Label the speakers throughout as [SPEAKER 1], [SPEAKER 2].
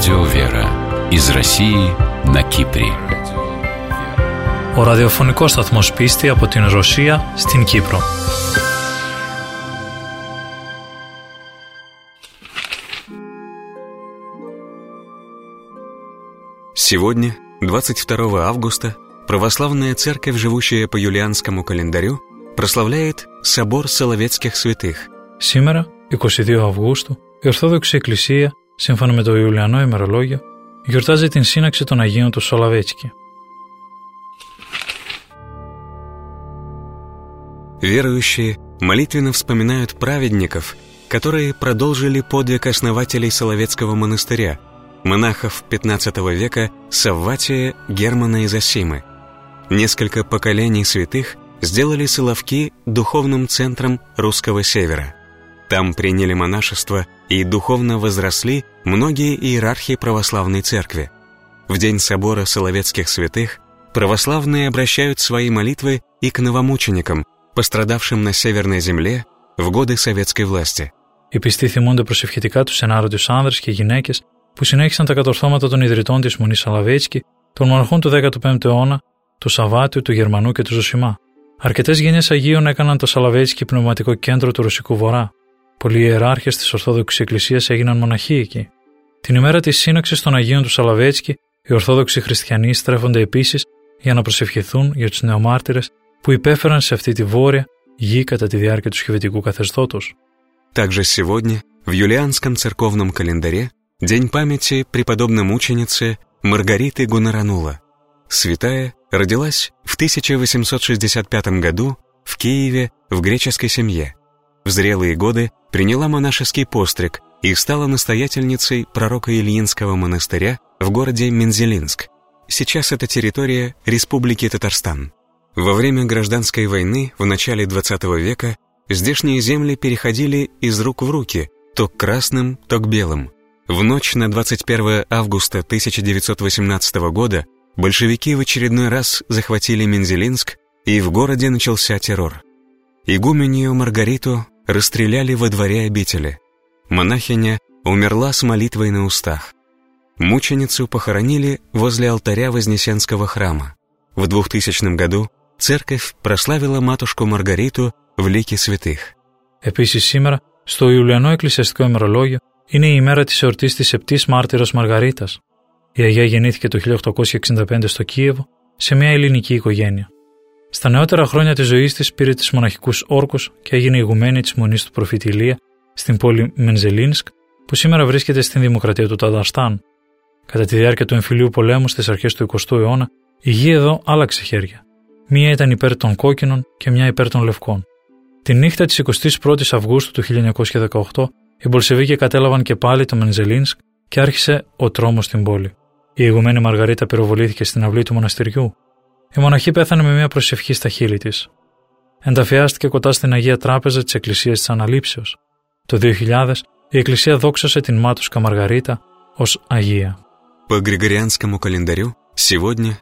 [SPEAKER 1] Радио Вера из России на Κύπρη.
[SPEAKER 2] Ο ραδιοφωνικός σταθμός Πίστη από την Ρωσία στην Κύπρο.
[SPEAKER 3] Сегодня, 22 августа, православная церковь, живущая по юлианскому календарю, прославляет собор Соловецких святых.
[SPEAKER 2] Σήμερα, 22 Αυγούστου, η Ορθόδοξη Εκκλησία, σύμφωνα με το Ιουλιανό ημερολόγιο, γιορτάζει την σύναξη των Αγίων του Соловецки.
[SPEAKER 3] Верующие молитвенно вспоминают праведников, которые продолжили подвиг основателей Соловецкого монастыря, монахов XV века Савватия, Германа и Зосимы. Несколько поколений святых сделали Соловки духовным центром русского севера. Там приняли монашество и духовно возросли многие иерархи православной церкви. В день собора Соловецких святых православные обращают свои молитвы и к новомученикам, пострадавшим на Северной земле в годы советской власти.
[SPEAKER 2] Οι πιστοί θυμούνται προσευχητικά τους ενάρετους άνδρες και γυναίκες που συνέχισαν τα κατορθώματα των ιδρυτών της Μονής Σολοβέτσκι, των μοναχών του 15ου αιώνα, του Σαββάτιου, του Γερμανού και του Ζωσιμά. Αρκετές γενιές Αγίων έκαναν το Σολοβέτσκι πνευματικό κέντρο του Ρωσικού Βορρά. Πολλοί ιεράρχες της Ορθόδοξης Εκκλησίας έγιναν μοναχοί εκεί. Την ημέρα της σύναξης των Αγίων του Σολοβέτσκι, οι Ορθόδοξοι Χριστιανοί στρέφονται επίσης για να προσευχηθούν για τους νεομάρτυρες που υπέφεραν σε αυτή τη βόρεια γη κατά τη διάρκεια του Σοβιετικού καθεστώτος.
[SPEAKER 3] Также сегодня, в юлианском церковном календаре, день памяти преподобной мученицы Маргариты Гоноранула. Святая родилась в 1865 году в Киеве в греческой семье. В зрелые годы приняла монашеский постриг и стала настоятельницей пророка Ильинского монастыря в городе Мензелинск. Сейчас это территория Республики Татарстан. Во время гражданской войны в начале XX века здешние земли переходили из рук в руки, то к красным, то к белым. В ночь на 21 августа 1918 года большевики в очередной раз захватили Мензелинск, и в городе начался террор. Игуменью Маргариту расстреляли во дворе обители. Монахиня умерла с молитвой на устах. Мученицу похоронили возле алтаря Вознесенского храма. В 2000 году церковь прославила матушку Маргариту в λύκη святых.
[SPEAKER 2] Επίσης σήμερα, στο Ιουλιανό Εκκλησιαστικό ημερολόγιο, είναι η ημέρα της εορτής της Επτής Μάρτυρος Μαργαρίτας. Η Αγία γεννήθηκε το 1865 στο Κίεβο, σε μια ελληνική οικογένεια. Στα νεότερα χρόνια της ζωής της πήρε τις μοναχικούς όρκους και έγινε ηγουμένη της Μονής του Προφήτη Ηλία στην πόλη Μενζελίνσκ, που σήμερα βρίσκεται στην Δημοκρατία του Ταταρστάν. Κατά τη διάρκεια του εμφυλίου πολέμου στις αρχές του 20ου αιώνα, η γη εδώ άλλαξε χέρια. Μία ήταν υπέρ των κόκκινων και μια υπέρ των λευκών. Τη νύχτα της 21ης Αυγούστου του 1918, οι Μπολσεβίκοι κατέλαβαν και πάλι το Μενζελίνσκ και άρχισε ο τρόμος στην πόλη. Η ηγουμένη Μαργαρίτα πυροβολήθηκε στην αυλή του μοναστηριού. Η μοναχή πέθανε με μια προσευχή στα χείλη της. Ενταφιάστηκε κοντά στην Αγία Τράπεζα της Εκκλησίας της Αναλήψεως. Το 2000 η Εκκλησία δόξασε την μάτουσκα Μαργαρίτα ως Αγία.
[SPEAKER 3] По Григорианскому календарю сегодня,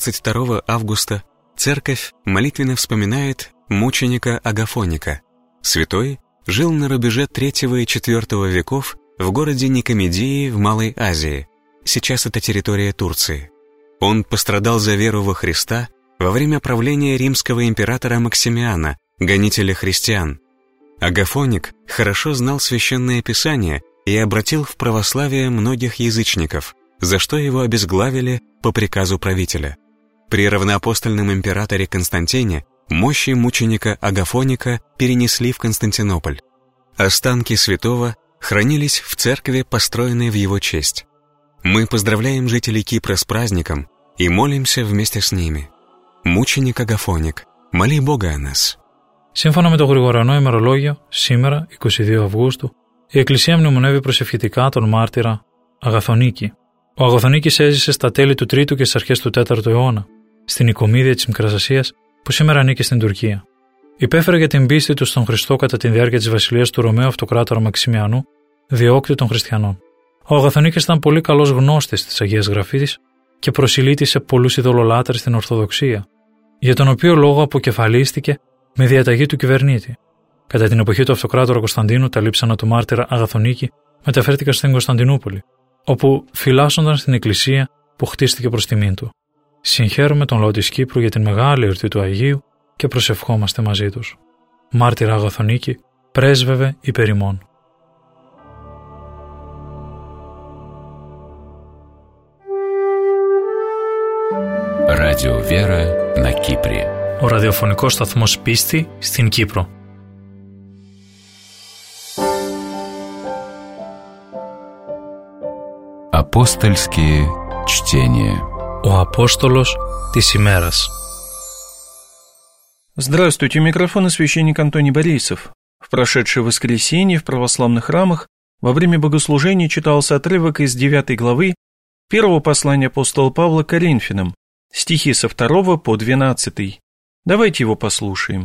[SPEAKER 3] 22 августа, церковь молитвенно вспоминает мученика Агафоника. Святой жил на рубеже III и IV веков в городе Никомедии в Малой Азии. Сейчас это территория Турции. Он пострадал за веру во Христа во время правления римского императора Максимиана, гонителя христиан. Агафоник хорошо знал священное писание и обратил в православие многих язычников, за что его обезглавили по приказу правителя. При равноапостольном императоре Константине мощи мученика Агафоника перенесли в Константинополь. Останки святого хранились в церкви, построенной в его честь. Мы поздравляем жителей Кипра с праздником и молимся вместе с ними. Мученик Агафоник, моли Бога о нас.
[SPEAKER 2] Σύμφωνα με το Γρηγοριανό ημερολόγιο, σήμερα, 22 Αυγούστου, η Εκκλησία μνημονεύει προσευχητικά τον μάρτυρα Αγαθονίκη. Ο Αγαθονίκης έζησε στα τέλη του 3ου και στις αρχές του 4ου αιώνα, στην Οικομίδια της Μικράς Ασίας, που σήμερα ανήκει στην Τουρκία. Υπέφερε για την πίστη του στον Χριστό κατά τη διάρκεια της βασιλείας του Ρωμαίου Αυτοκράτορα Μαξιμιανού, διώκτη των χριστιανών. Ο Αγαθονίκης ήταν πολύ καλός γνώστης της Αγίας Γραφής και προσιλήτησε πολλούς ειδωλολάτρες στην Ορθοδοξία, για τον οποίο λόγο αποκεφαλίστηκε με διαταγή του κυβερνήτη. Κατά την εποχή του Αυτοκράτορα Κωνσταντίνου, τα λείψανα του μάρτυρα Αγαθονίκη μεταφέρθηκαν στην Κωνσταντινούπολη όπου φυλάσσονταν στην εκκλησία που χτίστηκε προς τιμήν του. Συγχαίρουμε τον λαό της Κύπρου για την μεγάλη εορτή του Αγίου και προσευχόμαστε μαζί τους. Μάρτυρα Αγαθονίκη, πρέσβευε υπέρ ημών.
[SPEAKER 1] Радио Вера на Кипре.
[SPEAKER 2] Ο ραδιοφωνικός σταθμός Πίστη στην Κύπρο.
[SPEAKER 1] Апостольские чтения.
[SPEAKER 2] Ο Απόστολος της ημέρας.
[SPEAKER 4] Здравствуйте, у микрофона священник Антоний Борисов. В прошедшее воскресенье в православных храмах во время богослужения читался отрывок из 9 главы первого послания апостола Павла к Коринфянам, стихи со 2 по 12. Давайте его послушаем.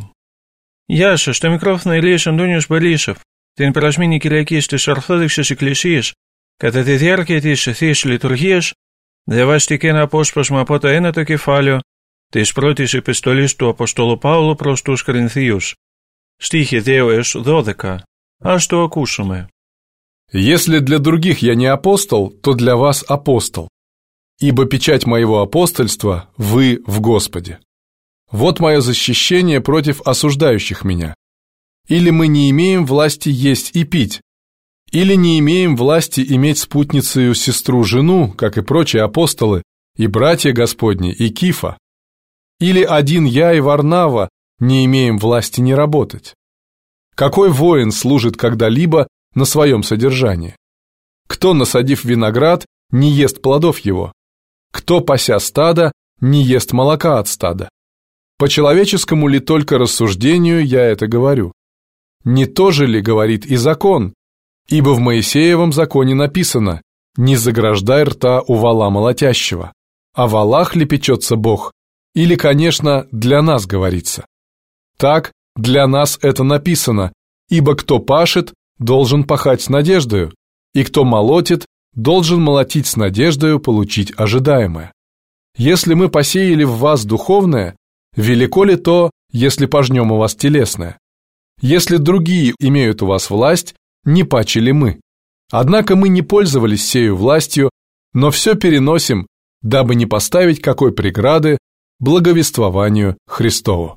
[SPEAKER 4] Яша, что микрофон Ильиш Антониus Борисов, την περασμένη Κυριακή στις Ορθόδοξες Εκκλησίες, κατά τη διάρκεια της Θείας Λειτουργίας, διαβάστηκε ένα απόσπασμα από το 1ο κεφάλαιο της πρώτης επιστολής του Αποστόλου Παύλου προς τους Κορινθίους, στίχοι 2-12. Ας το ακούσουμε.
[SPEAKER 5] «Если для других я не апостол, то для вас апостол, ибо печать моего апостольства вы в Господе. Вот мое защищение против осуждающих меня. Или мы не имеем власти есть и пить, или не имеем власти иметь спутницею сестру-жену, как и прочие апостолы, и братья Господни, и Кифа. Или один я и Варнава не имеем власти не работать. Какой воин служит когда-либо на своем содержании? Кто, насадив виноград, не ест плодов его? Кто, пася стадо, не ест молока от стада? По человеческому ли только рассуждению я это говорю? Не то же ли говорит и закон? Ибо в Моисеевом законе написано: «Не заграждай рта у вола молотящего». О волах ли печется Бог? Или, конечно, для нас говорится? Так, для нас это написано, ибо кто пашет, должен пахать с надеждою, и кто молотит, должен молотить с надеждою получить ожидаемое. Если мы посеяли в вас духовное, велико ли то, если пожнем у вас телесное? Если другие имеют у вас власть, не паче ли мы? Однако мы не пользовались сею властью, но все переносим, дабы не поставить какой преграды благовествованию Χριστόβου.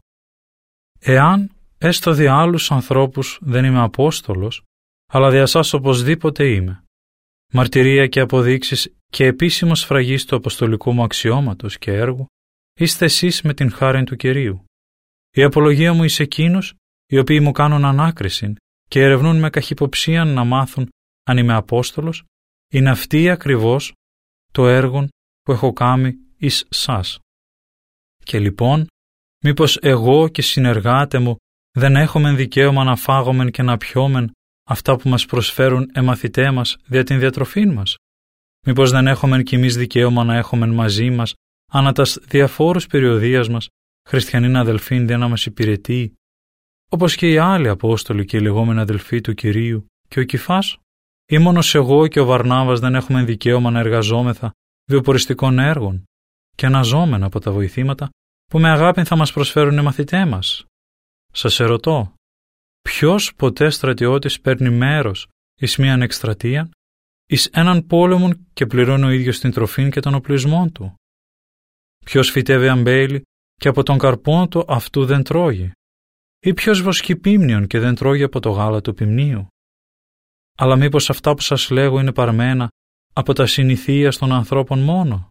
[SPEAKER 2] Εάν έστω δια άλλους ανθρώπους δεν είμαι Απόστολος, αλλά δια σας οπωσδήποτε είμαι. Μαρτυρία και αποδείξεις και επίσημος σφραγής του αποστολικού μου αξιώματος και έργου, είστε εσείς με την χάριν του Κυρίου. Η απολογία μου εις εκείνους, οι οποίοι μου κάνουν ανάκριση και ερευνούν με καχυποψία να μάθουν αν είμαι Απόστολος, είναι αυτή ακριβώς το έργο που έχω κάνει εις σας. Και λοιπόν, μήπως εγώ και συνεργάτε μου δεν έχομεν δικαίωμα να φάγομεν και να πιόμεν αυτά που μας προσφέρουν μαθητέ μας δια την διατροφήν μας? Μήπως δεν έχομεν κι εμείς δικαίωμα να έχομεν μαζί μας ανά τας διαφόρους περιοδίας μας χριστιανήν αδελφήν δια να μας υπηρετεί, όπως και οι άλλοι Απόστολοι και οι λεγόμενοι αδελφοί του Κυρίου και ο Κηφάς? Ή μόνος εγώ και ο Βαρνάβας δεν έχουμε δικαίωμα να εργαζόμεθα βιοποριστικών έργων και να ζώμεν από τα βοηθήματα που με αγάπη θα μας προσφέρουν οι μαθητέ μας? Σας ερωτώ, ποιος ποτέ στρατιώτης παίρνει μέρος εις μίαν εκστρατεία, εις έναν πόλεμον και πληρώνει ο ίδιος την τροφήν και τον οπλισμό του? Ποιος φυτεύει αμπέλι και από τον καρπόν του αυτού δεν τρώγει? Ή ποιος βοσκεί πίμνιον και δεν τρώγει από το γάλα του πιμνίου? Αλλά μήπως αυτά που σας λέγω είναι παρμένα από τα συνηθεία των ανθρώπων μόνο?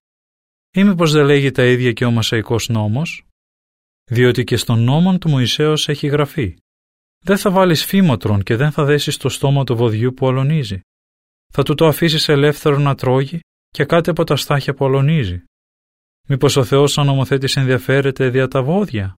[SPEAKER 2] Ή μήπως δεν λέγει τα ίδια και ο Μωσαϊκός νόμος? Διότι και στον νόμον του Μωυσέως έχει γραφεί: δεν θα βάλεις φήμοτρον και δεν θα δέσεις το στόμα του βοδιού που αλωνίζει. Θα του το αφήσεις ελεύθερο να τρώγει και κάτι από τα στάχια που αλωνίζει. Μήπως ο Θεός σαν νομοθέτης ενδιαφέρεται δια τα βόδια?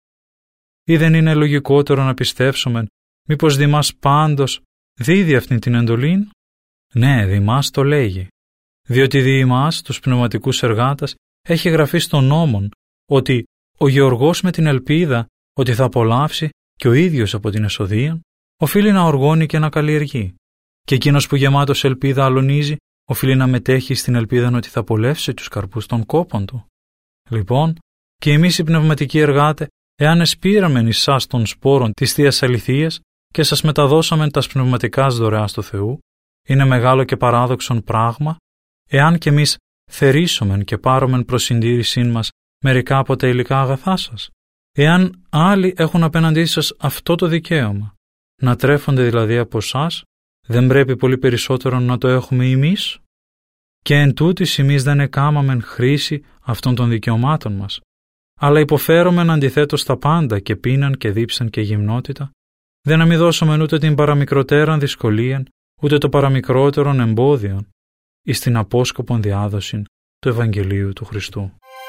[SPEAKER 2] Ή δεν είναι λογικότερο να πιστέψουμε μήπως διμάς πάντως δίδει αυτήν την εντολήν? Ναι, διμάς το λέγει. Διότι δι' ημάς, τους πνευματικούς εργάτες, έχει γραφεί στον νόμον ότι ο γεωργός με την ελπίδα ότι θα απολαύσει και ο ίδιος από την εσοδεία, οφείλει να οργώνει και να καλλιεργεί. Και εκείνος που γεμάτος ελπίδα αλωνίζει, οφείλει να μετέχει στην ελπίδα ότι θα απολαύσει τους καρπούς των κόπων του. Λοιπόν, και εμείς οι πνευματικοί εργάτες, εάν εσπείραμεν εις σας των σπόρων της Θείας Αληθείας και σας μεταδώσαμεν τας πνευματικάς δωρεάς του Θεού, είναι μεγάλο και παράδοξον πράγμα, εάν κι εμείς θερήσομεν και πάρομεν προς συντήρησήν μας μερικά από τα υλικά αγαθά σας, εάν άλλοι έχουν απέναντί σας αυτό το δικαίωμα, να τρέφονται δηλαδή από εσάς, δεν πρέπει πολύ περισσότερο να το έχουμε εμείς? Και εν τούτης εμείς δεν εκάμαμεν χρήση αυτών των δικαιωμάτων μας, αλλά υποφέρομεν αντιθέτως τα πάντα και πείναν και δίψαν και γυμνότητα, δεν να μη δώσομεν ούτε την παραμικροτέραν δυσκολίαν, ούτε το παραμικρότερον εμπόδιον, εις την απόσκοπον διάδοσιν του Ευαγγελίου του Χριστού.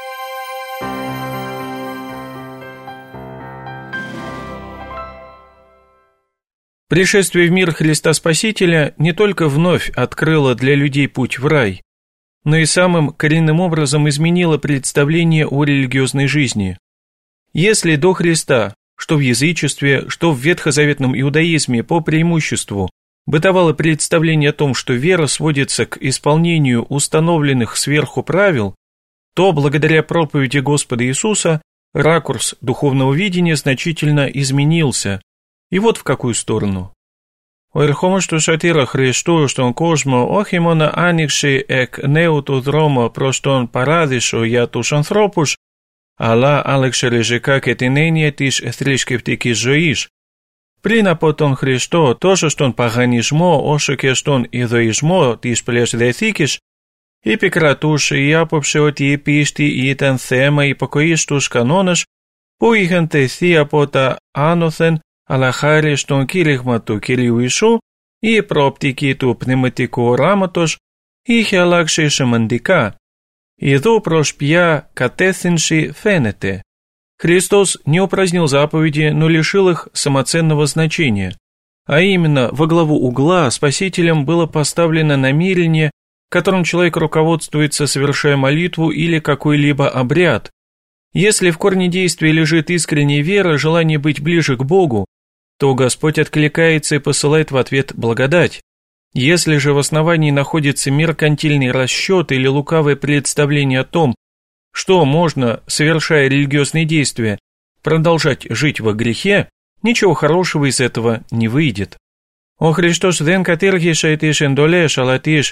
[SPEAKER 4] Пришествие в мир Христа Спасителя не только вновь открыло для людей путь в рай, но и самым коренным образом изменило представление о религиозной жизни. Если до Христа, что в язычестве, что в ветхозаветном иудаизме по преимуществу, бытовало представление о том, что вера сводится к исполнению установленных сверху правил, то благодаря проповеди Господа Иисуса ракурс духовного видения значительно изменился. И вот в какую сторону. Ο ερχόμος σωτήρα Χριστού στον κόσμο όχι μόνο άνοιξε εκ νέου το δρόμο προς τον παράδεισο για τους ανθρώπους, αλλά άλλαξε ριζικά και την έννοια της θρησκευτικής ζωής. Πριν από τον Χριστό, τόσο στον παγανισμό όσο και στον ιδωισμό της Παλαιάς Διαθήκης, επικρατούσε η άποψη ότι η πίστη ήταν θέμα υπακοής στους κανόνες που είχαν τεθεί από τα άνωθεν, αλλά χάρη στον κήρυγμα του Κυρίου Ιησού, η προοπτική του πνευματικού οράματος είχε αλλάξει σημαντικά. Εδώ προς ποια κατεύθυνση φαίνεται. Христос не упразднил заповеди, но лишил их самоценного значения. А именно, во главу угла Спасителем было поставлено намерение, которым человек руководствуется, совершая молитву или какой-либо обряд. Если в корне действия лежит искренняя вера, желание быть ближе к Богу, то Господь откликается и посылает в ответ благодать. Если же в основании находится меркантильный расчет или лукавое представление о том, что можно, совершая религиозные действия, продолжать жить во грехе, ничего хорошего из этого не выйдет. Ο Χριστός δεν κατήργησε τις εντολές, αλλά τις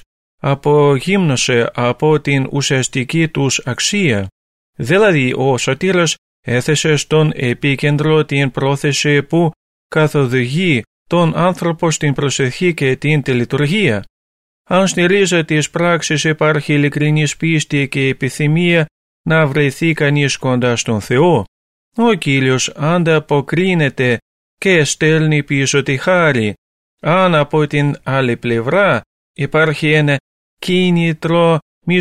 [SPEAKER 4] απογύμνωσε από την ουσιαστική τους αξία. Δηλαδή, ο σωτήρας έθεσε στον επίκεντρο την πρόθεση που καθοδηγεί τον άνθρωπο στην προσευχή και την τελετουργία. Αν στη ρίζα της πράξης υπάρχει ειλικρινής πίστη και επιθυμία να βρεθεί κανείς κοντά στον Θεό, ο Κύριος ανταποκρίνεται και στέλνει πίσω τη χάρη. Αν από την άλλη πλευρά υπάρχει ένα κίνητρο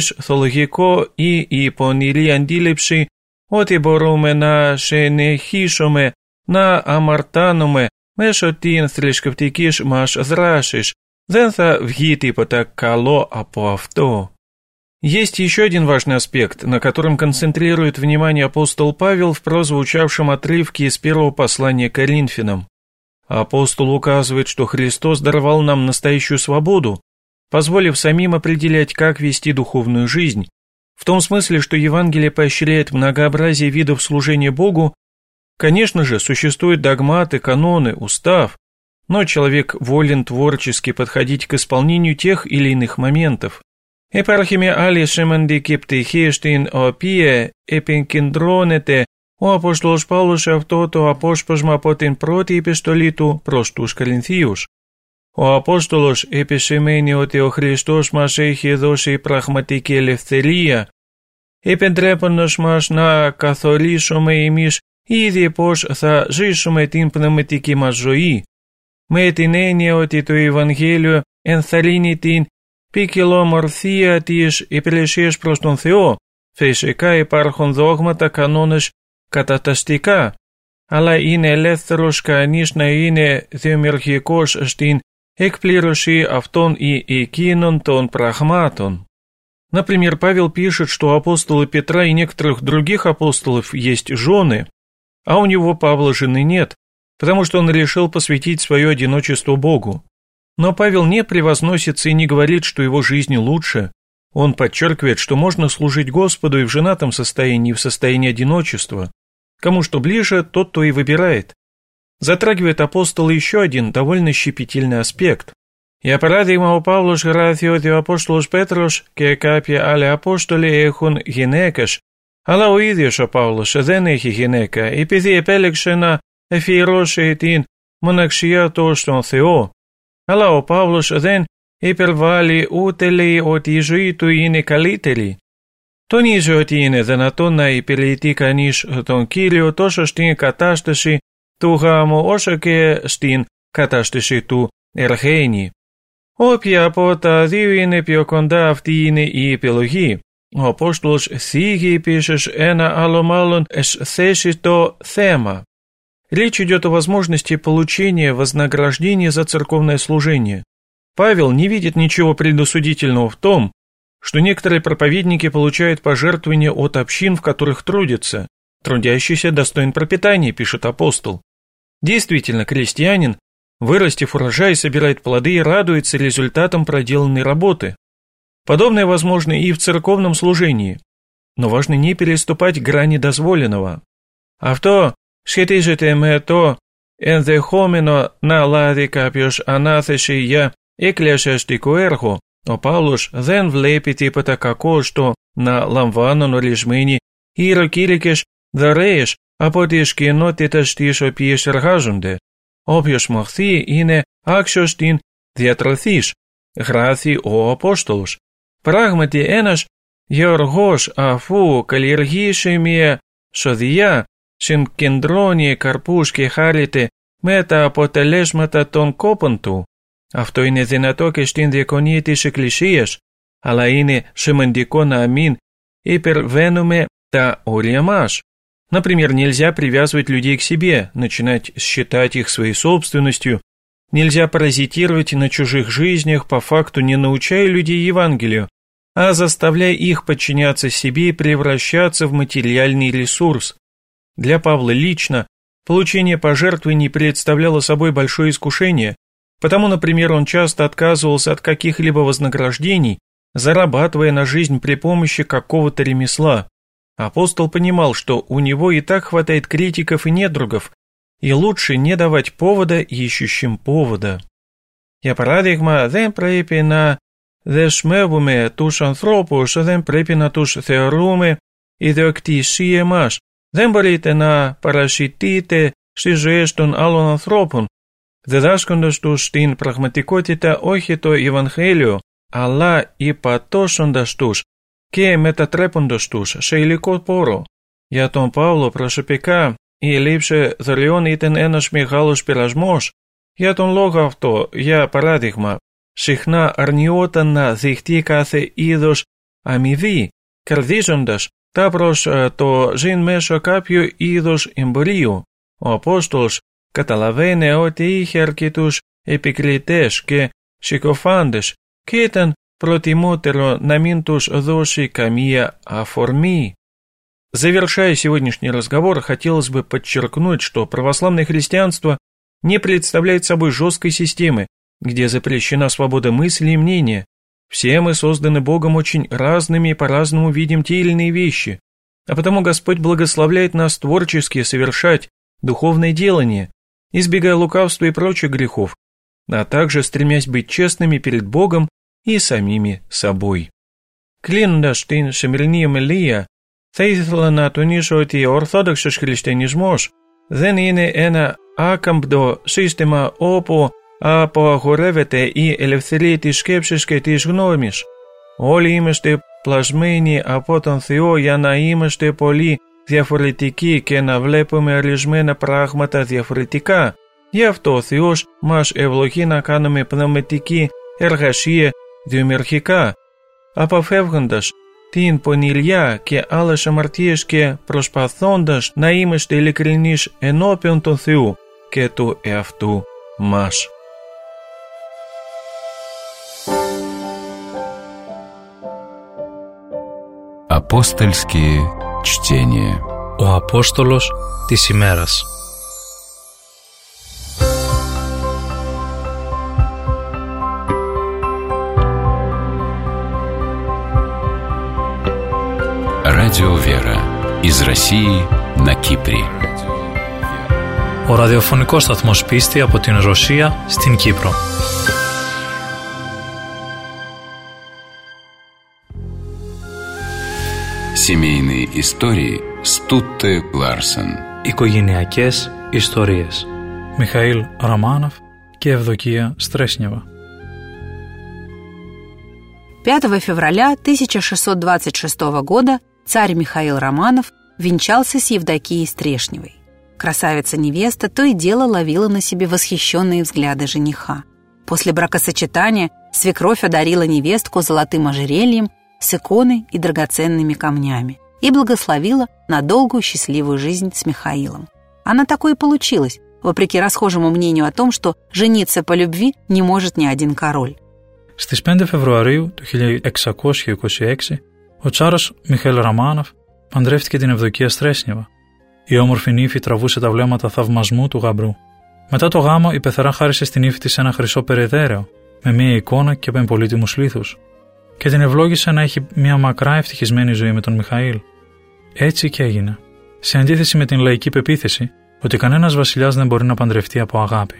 [SPEAKER 4] μυθολογικό ή η πονηρή αντίληψη ότι μπορούμε να συνεχίσουμε να αμαρτάνουμε μέσω της θρησκευτικής μας δράσης, δεν θα βγει τίποτα καλό από αυτό. Есть еще один важный аспект, на котором концентрирует внимание апостол Павел в прозвучавшем отрывке из первого послания к Коринфянам. Апостол указывает, что Христос даровал нам настоящую свободу, позволив самим определять, как вести духовную жизнь, в том смысле, что Евангелие поощряет многообразие видов служения Богу. Конечно же, существуют догматы, каноны, устав, но человек волен творчески подходить к исполнению тех или иных моментов. Υπάρχει άλλη σημαντική πτυχή στην οποία επικεντρώνεται ο Απόστολος Παύλος σε αυτό το απόσπασμα από την πρώτη επιστολή του προς τους Κορινθίους. Ο Απόστολος επισημαίνει ότι ο Χριστός μας έχει δώσει πραγματική ελευθερία, επιτρέποντας μας να καθορίσουμε εμείς ήδη πώς θα ζήσουμε την πνευματική μας ζωή, με την έννοια ότι το Ευαγγέλιο ενθαρρύνει την ποικιλομορφία της υπηρεσίας προς τον Θεό. Φυσικά υπάρχουν δόγματα, κανόνες καταταστικά, αλλά είναι ελεύθερος κανείς να είναι δημιουργικός στην εκπλήρωση αυτών ή εκείνων των πραγμάτων. Например, Павел пишет, что у апостола Петра и некоторых других апостолов есть жены, а у него, Павла, жены нет, потому что он решил посвятить свое одиночество Богу. Но Павел не превозносится и не говорит, что его жизнь лучше. Он подчеркивает, что можно служить Господу и в женатом состоянии, и в состоянии одиночества. Кому что ближе, тот то и выбирает. Затрагивает апостол еще один довольно щепетильный аспект. Για παράδειγμα, ο Παύλος γράφει ότι ο Απόστολος Πέτρος και κάποιοι άλλοι Απόστολοι έχουν γυναίκες, αλλά ο ίδιος ο Παύλος δεν έχει γυναίκα, επειδή επέλεξε να αφιερώσει την μοναξιά του στον Θεό. Αλλά ο Παύλος δεν υπερβάλλει ούτε λέει ότι η ζωή του είναι καλύτερη. Τονίζει ότι είναι δυνατόν να υπηρετεί κανείς τον Κύριο τόσο στην κατάσταση του γάμου όσο και στην κατάσταση του εργένη. Όποια από τα δύο είναι πιο κοντά, αυτή είναι η επιλογή. Ο Απόστολος θίγει επίσης ένα άλλο мало эстетическое θέμα. Речь идет о возможности получения вознаграждения за церковное служение. Павел не видит ничего предосудительного в том, что некоторые проповедники получают пожертвования от общин, в которых трудятся. Трудящийся достоин пропитания, пишет апостол. Действительно, крестьянин, вырастив урожай, собирает плоды и радуется результатам проделанной работы. Подобное возможно и в церковном служении, но важно не переступать грани дозволенного. Αυτό σχετίζεται με το ενδεχόμενο να λάβει κάποιος ανάθεση για εκκλησιαστικό έργο. Ο Παύλος δεν βλέπει τίποτα κακό στο να λαμβάνουν ορισμένοι ιεροκήρυκες δωρεές από τις κοινότητες στις οποίες εργάζονται. Όποιος μοχθεί είναι άξιος την διατροφής, γράφει ο Απόστολος. Πράγματι ένας γεωργός αφού καλλιεργήσει μια σοδιά συγκεντρώνει καρπούς και χάρεται με τα αποτελέσματα των κόπων του. Αυτό είναι δυνατό και στην διακονία της Εκκλησίας, αλλά είναι σημαντικό να μην υπερβαίνουμε τα όρια μας. Например, нельзя привязывать людей к себе, начинать считать их своей собственностью, нельзя паразитировать на чужих жизнях, по факту не научая людей Евангелию, а заставляя их подчиняться себе и превращаться в материальный ресурс. Для Павла лично получение пожертвований представляло собой большое искушение, потому, например, он часто отказывался от каких-либо вознаграждений, зарабатывая на жизнь при помощи какого-то ремесла. Апостол понимал, что у него и так хватает критиков и недругов, и лучше не давать повода ищущим повода. Για παράδειγμα, δεν πρέπει να δεσμεύουμε τους ανθρώπους, δεν πρέπει να τους θεωρούμε ιδιοκτησία μας. Δεν μπορείτε να παρασιτείτε στις ζωές των άλλων ανθρώπων, διδάσκοντας τους στην πραγματικότητα όχι το Ευαγγέλιο, αλλά υπατώσοντας τους και μετατρέποντας τους σε υλικό πόρο. Για τον Παύλο προσωπικά η λήψη δωρεών ήταν ένας μεγάλος πειρασμός. Για τον λόγο αυτό, για παράδειγμα, συχνά αρνιόταν να δεχτεί κάθε είδος αμοιβή, κερδίζοντας τα προς το ζήν μέσω κάποιου είδους εμπορίου. Ο Απόστολος καταλαβαίνει ότι είχε αρκετούς επικριτές και συκοφάντες και ήταν προτιμότερο να μην τους дώσει καμία αφορμή. Завершая сегодняшний разговор, хотелось бы подчеркнуть, что православное христианство не представляет собой жесткой системы, где запрещена свобода мысли и мнения. Все мы созданы Богом очень разными и по-разному видим те или иные вещи, а потому Господь благословляет нас творчески совершать духовное делание, избегая лукавства и прочих грехов, а также стремясь быть честными перед Богом и самими собой. Κλείνοντας την σημερινή ομιλία, θα ήθελα να τονίσω ότι ο Ορθόδοξος Χριστιανισμός δεν είναι ένα άκαμπτο σύστημα όπου απαγορεύεται η ελευθερία της σκέψης και της γνώμης. Όλοι είμαστε πλασμένοι από τον Θεό για να είμαστε πολύ διαφορετικοί και να βλέπουμε ορισμένα πράγματα διαφορετικά. Γι' αυτό ο Θεός μας ευλογεί να κάνουμε πνευματική εργασία δημιουργικά, αποφεύγοντας την πονηριά και άλλες αμαρτίες και προσπαθώντας να είμαστε ειλικρινείς ενώπιον του Θεού και του εαυτού μας.
[SPEAKER 1] Апостольские чтения.
[SPEAKER 2] Ο Απόστολος της ημέρας.
[SPEAKER 1] Радио «Вера» из России на Кипре.
[SPEAKER 2] Ο ραδιοφωνικός σταθμός Πίστη από την Ρωσία στην Κύπρο.
[SPEAKER 1] Семейные истории с Тутте Ларсен.
[SPEAKER 2] Οικογενειακές ιστορίες. Μιχαήλ Романов και Евдокия Стрешнева.
[SPEAKER 6] 5 февраля 1626 года царь Михаил Романов венчался с Евдокией Стрешневой. Красавица-невеста то и дело ловила на себе восхищенные взгляды жениха. После бракосочетания свекровь одарила невестку золотым ожерельем с иконой и драгоценными камнями и благословила на долгую счастливую жизнь с Михаилом. Она такое и получилась, вопреки расхожему мнению о том, что жениться по любви не может ни один король.
[SPEAKER 2] Στις 5 Φεβρουαρίου του 1626, ο Τσάρος Μιχαήλ Романов παντρεύτηκε την Ευδοκία Στρέσνιεβα. Η όμορφη νύφη τραβούσε τα βλέμματα θαυμασμού του γαμπρού. Μετά το γάμο, η πεθερά χάρισε στην νύφη της ένα χρυσό περαιδέρεο με μία εικόνα και με πολύτιμους λίθους και την ευλόγησε να έχει μία μακρά ευτυχισμένη ζωή με τον Μιχαήλ. Έτσι και έγινε. Σε αντίθεση με την λαϊκή πεποίθηση ότι κανένας βασιλιάς δεν μπορεί να παντρευτεί από αγάπη.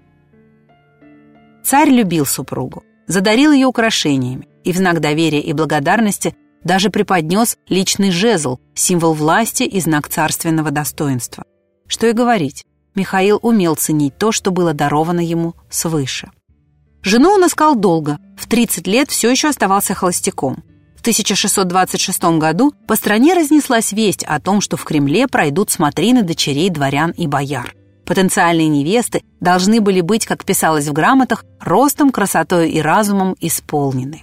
[SPEAKER 6] Царь любил супругу, задарил ее украшениями и в знак доверия и благодарности даже преподнес личный жезл, символ власти и знак царственного достоинства. Что и говорить, Михаил умел ценить то, что было даровано ему свыше. Жену он искал долго, в 30 лет все еще оставался холостяком. В 1626 году по стране разнеслась весть о том, что в Кремле пройдут смотрины дочерей дворян и бояр. Потенциальные невесты должны были быть, как писалось в грамотах, ростом, красотой и разумом исполнены.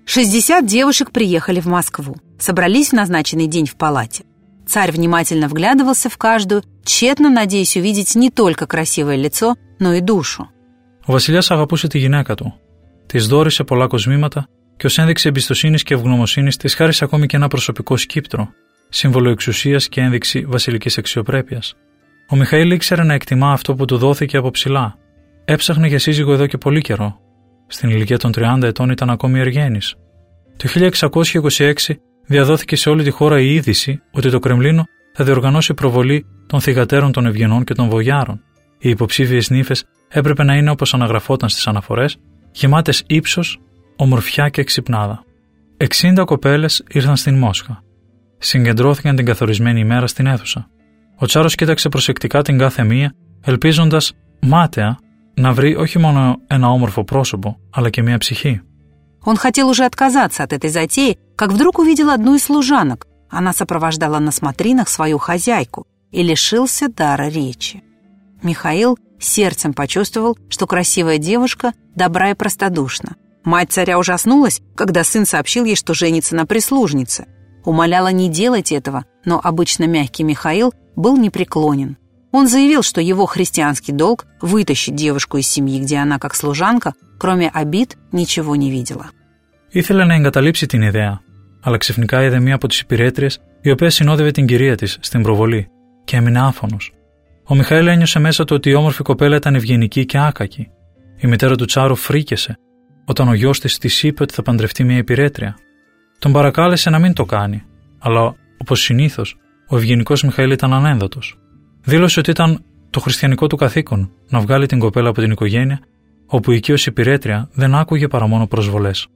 [SPEAKER 6] 60 девушек приехали в Москву, собрались в назначенный день в палате. Царь внимательно вглядывался в каждую, тщетно надеясь увидеть не только красивое лицо, но и душу.
[SPEAKER 2] Ο βασιλιάς αγαπούσε τη γυναίκα του. Της δώρισε πολλά κοσμήματα και ως ένδειξη εμπιστοσύνης και ευγνωμοσύνης της χάρισε ακόμη και ένα προσωπικό σκύπτρο, σύμβολο εξουσίας και ένδειξη βασιλικής αξιοπρέπειας. Ο Μιχαήλ ήξερε να εκτιμά αυτό που του δόθηκε από ψηλά. Έψαχνε για σύζυγο εδώ και πολύ καιρό. Στην ηλικία των 30 ετών ήταν ακόμη εργένης. Το 1626 διαδόθηκε σε όλη τη χώρα η είδηση ότι το Κρεμλίνο θα διοργανώσει προβολή των θυγατέρων των ευγενών και των βογιάρων. Οι υποψήφιες νύφες έπρεπε να είναι όπως αναγραφόταν στις αναφορές, γεμάτες ύψος, ομορφιά και ξυπνάδα. 60 κοπέλες ήρθαν στην Μόσχα. Συγκεντρώθηκαν την καθορισμένη ημέρα στην αίθουσα. Ο Τσάρος κοίταξε προσεκτικά την κάθε μία, ελπίζοντας μάταια να βρει όχι μόνο ένα όμορφο πρόσωπο, αλλά και μία ψυχή.
[SPEAKER 6] Он хотел уже отказаться от этой затеи, как вдруг увидел одну из служанок. Она сопровождала на смотринах свою хозяйку и лишился дара речи. Михаил сердцем почувствовал, что красивая девушка добра и простодушна. Мать царя ужаснулась, когда сын сообщил ей, что женится на прислужнице. Умоляла не делать этого, но обычно мягкий Михаил был непреклонен. Он заявил, что его христианский долг – вытащить девушку из семьи, где она, как служанка, кроме обид, ничего не видела.
[SPEAKER 2] Ήθελε να εγκαταλείψει την ιδέα, αλλά ξαφνικά είδε μία από τις υπηρέτριες, η οποία συνόδευε την κυρία της στην προβολή, και έμεινε άφωνος. Ο Μιχαήλ ένιωσε μέσα του ότι η όμορφη κοπέλα ήταν ευγενική και άκακη. Η μητέρα του Τσάρου φρίκεσε όταν ο γιος της είπε ότι θα παντρευτεί μία υπηρέτρια. Τον παρακάλεσε να μην το κάνει, αλλά όπως συνήθως, ο ευγενικός Μιχαήλ ήταν ανένδοτος. Δήλωσε ότι ήταν το χριστιανικό του καθήκον να βγάλει την κοπέλα από την οικογένεια, όπου εκεί ως υπηρέτρια δεν άκουγε παρά μόνο προσβολές.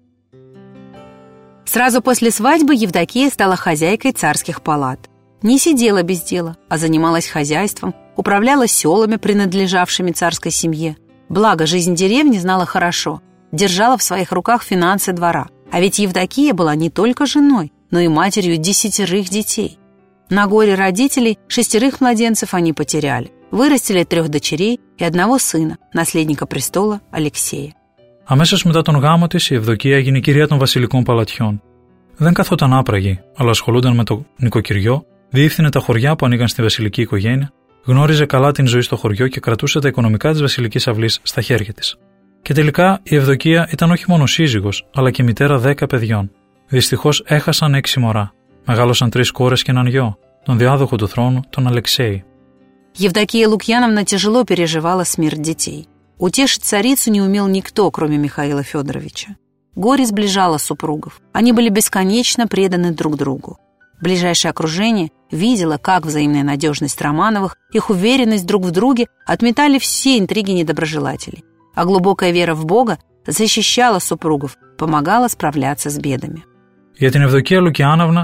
[SPEAKER 6] Сразу после свадьбы Евдокия стала хозяйкой царских палат. Не сидела без дела, а занималась хозяйством, управляла селами, принадлежавшими царской семье. Благо, жизнь деревни знала хорошо, держала в своих руках финансы двора. А ведь Евдокия была не только женой, но и матерью 10 детей. На горе родителей 6 младенцев они потеряли. Вырастили 3 дочерей и 1 сына, наследника престола Алексея.
[SPEAKER 2] Αμέσως μετά τον γάμο της, η Ευδοκία έγινε κυρία των βασιλικών παλατιών. Δεν καθόταν άπραγη, αλλά ασχολούνταν με το νοικοκυριό, διεύθυνε τα χωριά που ανήκαν στη βασιλική οικογένεια, γνώριζε καλά την ζωή στο χωριό και κρατούσε τα οικονομικά της βασιλικής αυλής στα χέρια της. Και τελικά η Ευδοκία ήταν όχι μόνο σύζυγος, αλλά και μητέρα 10 παιδιών. Δυστυχώς έχασαν 6 μωρά. Μεγάλωσαν 3 κόρες και έναν γιο, τον διάδοχο του θρόνου, τον Αλεξέη.
[SPEAKER 6] Евдокия Лукьяновна тяжело переживала смерть детей. Утешить царицу не умел никто, кроме Михаила Федоровича. Горе сближало супругов. Они были бесконечно преданы друг другу. Ближайшее окружение видело, как взаимная надежность Романовых, их уверенность друг в друге отметали все интриги недоброжелателей. А глубокая вера в Бога защищала супругов, помогала справляться с бедами.
[SPEAKER 2] Για την Ευδοκία Λουκιάνοβνα,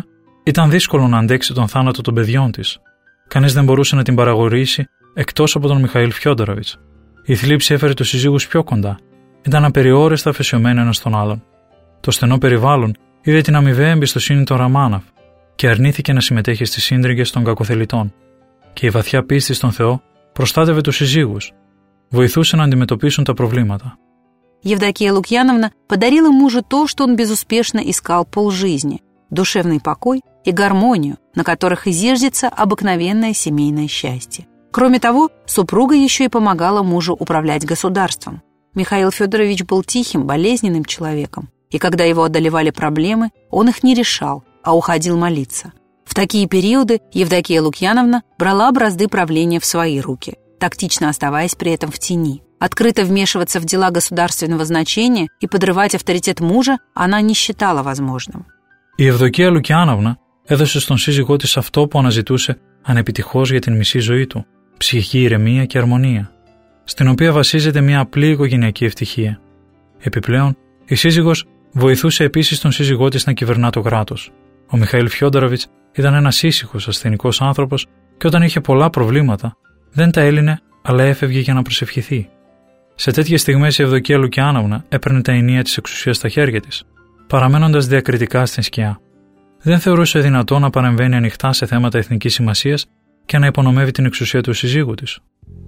[SPEAKER 2] Ήταν δύσκολο να αντέξει τον θάνατο των παιδιών της. Κανείς δεν μπορούσε να την παραγωρήσει εκτός από τον Μιχαήλ Φιόντοροβιτς. Η θλίψη έφερε τους συζύγους πιο κοντά. Ήταν απεριόριστα αφαισιωμένοι ένας στον άλλον. Το στενό περιβάλλον είδε την αμοιβαία εμπιστοσύνη των Ραμάνοφ και αρνήθηκε να συμμετέχει στις σύντριγγες των κακοθελητών. Και η βαθιά πίστη στον Θεό προστάτευε τους συζύγους. Βοηθούσε να αντιμετωπίσουν τα προβλήματα.
[SPEAKER 6] Евдокия Лукьяновна подарила мужу то, что он безуспешно искал полжизни – душевный покой и гармонию, на которых и зиждется обыкновенное семейное счастье. Кроме того, супруга еще и помогала мужу управлять государством. Михаил Федорович был тихим, болезненным человеком, и когда его одолевали проблемы, он их не решал, а уходил молиться. В такие периоды Евдокия Лукьяновна брала бразды правления в свои руки, тактично оставаясь при этом в тени. Открыто вмешиваться в дела государственного значения и подрывать авторитет мужа она не считала возможным.
[SPEAKER 2] Η Ευδοκία Λουκιάνοβνα έδωσε στον σύζυγό της αυτό που αναζητούσε ανεπιτυχώς για την μισή ζωή του, ψυχική ηρεμία και αρμονία, στην οποία βασίζεται μια απλή οικογενειακή ευτυχία. Επιπλέον, η σύζυγος βοηθούσε επίσης τον σύζυγό της να κυβερνά το κράτος. Ο Μιχαήλ Φιόντοροβιτς ήταν ένας ήσυχος, ασθενικός άνθρωπος και όταν είχε πολλά προβλήματα, δεν τα έλυνε, αλλά έφευγε για να προσευχηθεί. Σε τέτοιες στιγμές η Ευδοκία Λουκιάνοβνα έπαιρνε τα ενία της εξουσίας στα χέρια της, παραμένοντας διακριτικά στην σκιά. Δεν θεωρούσε δυνατό να παρεμβαίνει ανοιχτά σε θέματα εθνικής σημασίας και να υπονομεύει την εξουσία του συζύγου της.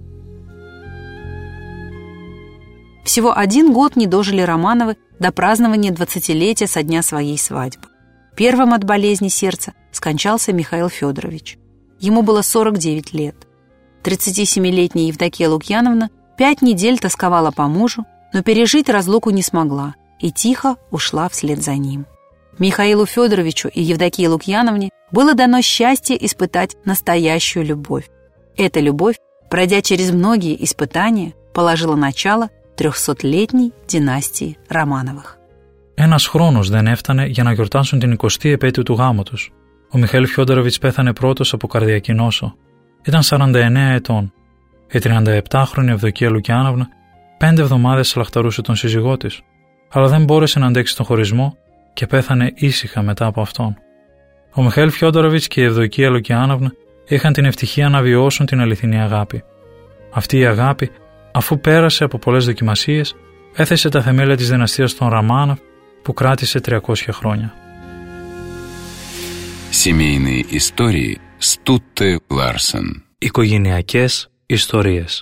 [SPEAKER 6] Всего 1 год не дожили Романовы до празднования 20-летия со дня своей свадьбы. Первым от болезни сердца скончался Михаил Федорович. Ему было 49 лет. 37-летняя Евдокия Лукьяновна 5 недель тосковала по мужу, но пережить разлуку не смогла и тихо ушла вслед за ним. Михаилу Федоровичу и Евдокии Лукьяновне было дано счастье испытать настоящую любовь. Эта любовь, пройдя через многие испытания, положила начало 300-λетней δινάστιη Романовых.
[SPEAKER 2] Ένας χρόνος δεν έφτανε για να γιορτάσουν την 20η επέτειο του γάμου τους. Ο Μιχαήλ Φιόντοροβιτς πέθανε πρώτος από καρδιακή νόσο. Ήταν 49 ετών. Η 37χρονη Ευδοκία Λουκιάνοβνα 5 εβδομάδες λαχταρούσε τον σύζυγό της, αλλά δεν μπόρεσε να αντέξει τον χωρισμό και πέθανε ήσυχα μετά από αυτόν. Ο Μιχαήλ Φιόντοροβιτς και η Ευδοκία Λουκιάνοβνα είχαν την ευτυχία να βιώσουν την αληθινή αγάπη. Αυτή η αγάπη, αφού πέρασε από πολλές δοκιμασίες, έθεσε τα θεμέλια της δυναστείας των Романов που κράτησε 300 χρόνια.
[SPEAKER 1] Семейные истории с Тутте Ларсен.
[SPEAKER 2] Οικογενειακές ιστορίες.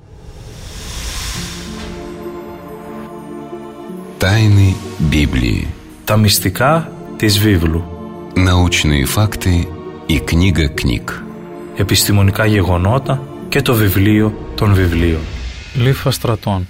[SPEAKER 1] Тайны Библии.
[SPEAKER 2] Τα μυστικά της βίβλου.
[SPEAKER 1] Научные факты и книга книг.
[SPEAKER 2] Επιστημονικά γεγονότα και το βιβλίο των βιβλίων. Λίφα Στρατών.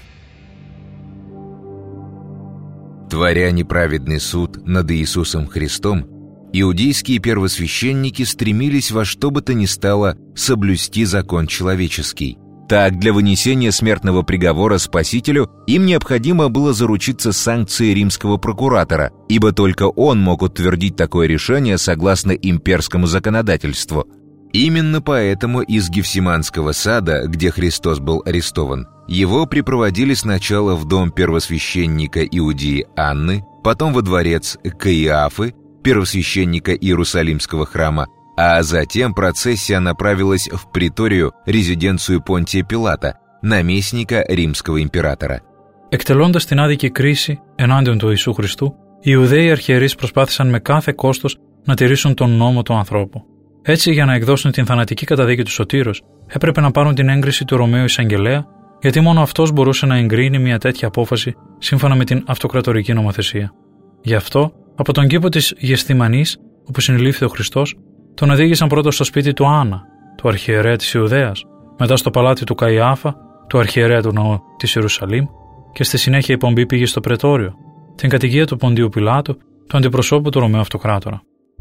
[SPEAKER 7] Творя неправедный суд над Иисусом Христом, иудейские первосвященники стремились во что бы то ни стало соблюсти закон человеческий. Так, для вынесения смертного приговора Спасителю им необходимо было заручиться санкцией римского прокуратора, ибо только он мог утвердить такое решение согласно имперскому законодательству. Именно поэтому из Гефсиманского сада, где Христос был арестован, его припроводили сначала в дом первосвященника Иудеи Анны, потом во дворец Каиафы, первосвященника Иерусалимского храма, а затем процессия направилась в приторию, резиденцию Понтия Пилата, наместника римского императора.
[SPEAKER 2] Εκτελώντας την άδικη κρίση ενάντιον του Ιησού Χριστού, οι Ιουδαίοι αρχιερείς προσπάθησαν με κάθε κόστος να τηρήσουν τον νόμο του ανθρώπου. Έτσι, για να εκδώσουν την θανατική καταδίκη του Σωτήρος, έπρεπε να πάρουν την έγκριση του Ρωμαίου Εισαγγελέα, γιατί μόνο αυτός μπορούσε να εγκρίνει μια τέτοια απόφαση σύμφωνα με την αυτοκρατορική νομοθεσία. Γι' αυτό, από τον κήπο της Γεστημανής, όπου συνελήφθη ο Χριστός, τον οδήγησαν πρώτα στο σπίτι του Άννα, του αρχιερέα της Ιουδαίας, μετά στο παλάτι του Καϊάφα, του αρχιερέα του ναού της Ιερουσαλήμ, και στη συνέχεια η πομπή πήγε στο Πρετόριο, την κατοικία του Ποντίου Πιλάτου, του αντιπροσώπου του Ρωμαίου Αυτοκράτορα.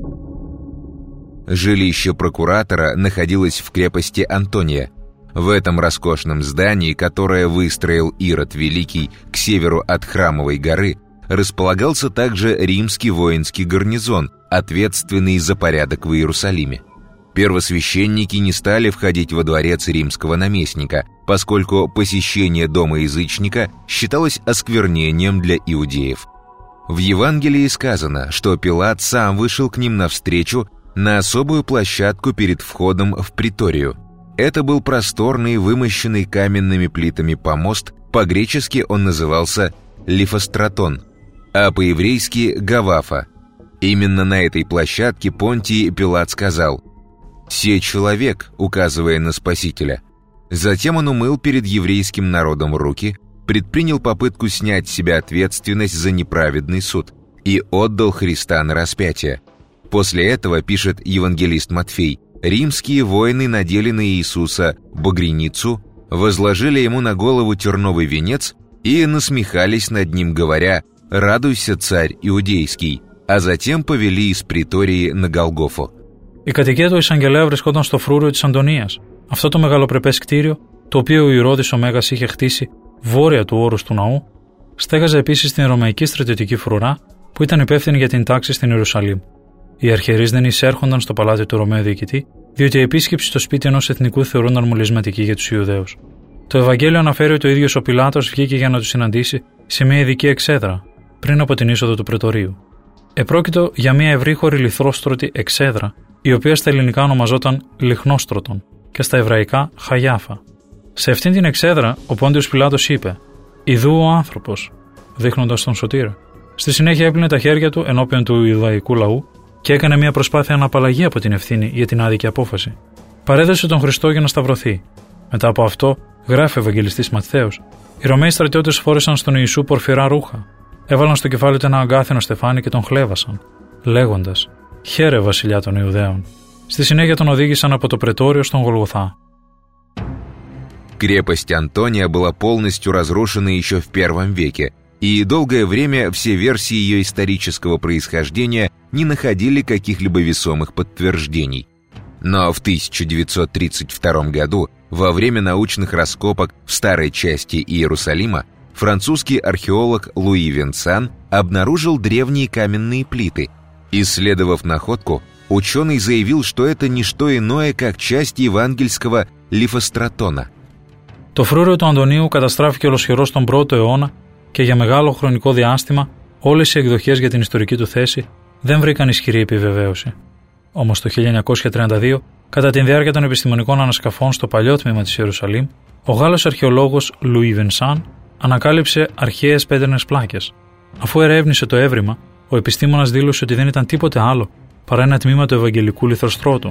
[SPEAKER 7] Жилище прокуратора находилось в крепости Антония. В этом роскошном здании, которое выстроил Ирод Великий к северу от Храмовой горы, располагался также римский воинский гарнизон, ответственный за порядок в Иерусалиме. Первосвященники не стали входить во дворец римского наместника, поскольку посещение дома язычника считалось осквернением для иудеев. В Евангелии сказано, что Пилат сам вышел к ним навстречу на особую площадку перед входом в приторию. Это был просторный, вымощенный каменными плитами помост, по-гречески он назывался Лифостратон, а по-еврейски Гавафа. Именно на этой площадке Понтий Пилат сказал: «Се человек», указывая на Спасителя. Затем он умыл перед еврейским народом руки, предпринял попытку снять с себя ответственность за неправедный суд и отдал Христа на распятие. После этого, пишет евангелист Матфей, римские воины надели на Иисуса багряницу, возложили ему на голову терновый венец и насмехались над ним, говоря: «Радуйся, царь иудейский», а затем повели из притории на Голгофу.
[SPEAKER 2] Η κατοικία του εισαγγελέα βρισκόταν στο φρούριο της Αντωνίας, αυτό το μεγαλοπρεπές κτίριο, το οποίο ο Ηρώδης ο Μέγας είχε χτίσει βόρεια του όρους του ναού, στέγαζε επίσης την ρωμαϊκή στρατιωτική φρουρά που ήταν υπεύθυνη για την τάξη στην Ιερουσαλήμ. Οι αρχιερείς δεν εισέρχονταν στο παλάτι του Ρωμαίου διοικητή, διότι η επίσκεψη στο σπίτι ενός εθνικού θεωρούνταν μολυσματική για τους Ιουδαίους. Το Ευαγγέλιο αναφέρει ότι ο ίδιος ο Πιλάτος βγήκε για να τους συναντήσει σε μια ειδική εξέδρα, πριν από την είσοδο του πρετορείου. Επρόκειτο για μια ευρύχωρη λιθρόστρωτη εξέδρα, η οποία στα ελληνικά ονομαζόταν Λιχνόστρωτον και στα εβραϊκά Χαγιάφα. Σε αυτήν την εξέδρα, ο Πόντιος Πιλάτος είπε: «Ιδού ο άνθρωπος», δείχνοντας τον σωτήρα. Στη συνέχεια έπλυνε τα χέρια του ενώπιον του Ιουδαϊκού λαού και έκανε μια προσπάθεια αναπαλλαγή από την ευθύνη για την άδικη απόφαση. Παρέδωσε τον Χριστό για να σταυρωθεί. Μετά από αυτό, γράφει ο Ευαγγελιστής Ματθαίος, οι Ρωμαίοι στρατιώτες φόρεσαν στον Ιησού πορφυρά ρούχα. Έβαλαν στο κεφάλι του ένα αγκάθινο στεφάνι και τον χλέβασαν, λέγοντας: «Χαίρε, βασιλιά των Ιουδαίων». Στη συνέχεια τον οδήγησαν από το πρετόριο στον Γολγοθά.
[SPEAKER 7] Крепость Антония была полностью разрушена еще в I веке, и долгое время все версии ее исторического происхождения не находили каких-либо весомых подтверждений. Но в 1932 году, во время научных раскопок в старой части Иерусалима, французский археолог Луи Винсан обнаружил древние каменные плиты. Исследовав находку, ученый заявил, что это не что иное, как часть евангельского Лифостратона.
[SPEAKER 2] Το φρούριο του Αντωνίου καταστράφηκε ολοσχερώς τον 1ο αιώνα και για μεγάλο χρονικό διάστημα όλες οι εκδοχές για την ιστορική του θέση δεν βρήκαν ισχυρή επιβεβαίωση. Όμως το 1932, κατά τη διάρκεια των επιστημονικών ανασκαφών στο παλιό τμήμα της Ιερουσαλήμ, ο Γάλλος αρχαιολόγος Λουί Βινσάν ανακάλυψε αρχαίες πέτρινες πλάκες. Αφού ερεύνησε το έβριμα, ο επιστήμονας δήλωσε ότι δεν ήταν τίποτε άλλο παρά ένα τμήμα του Ευαγγελικού λιθροστρώτου.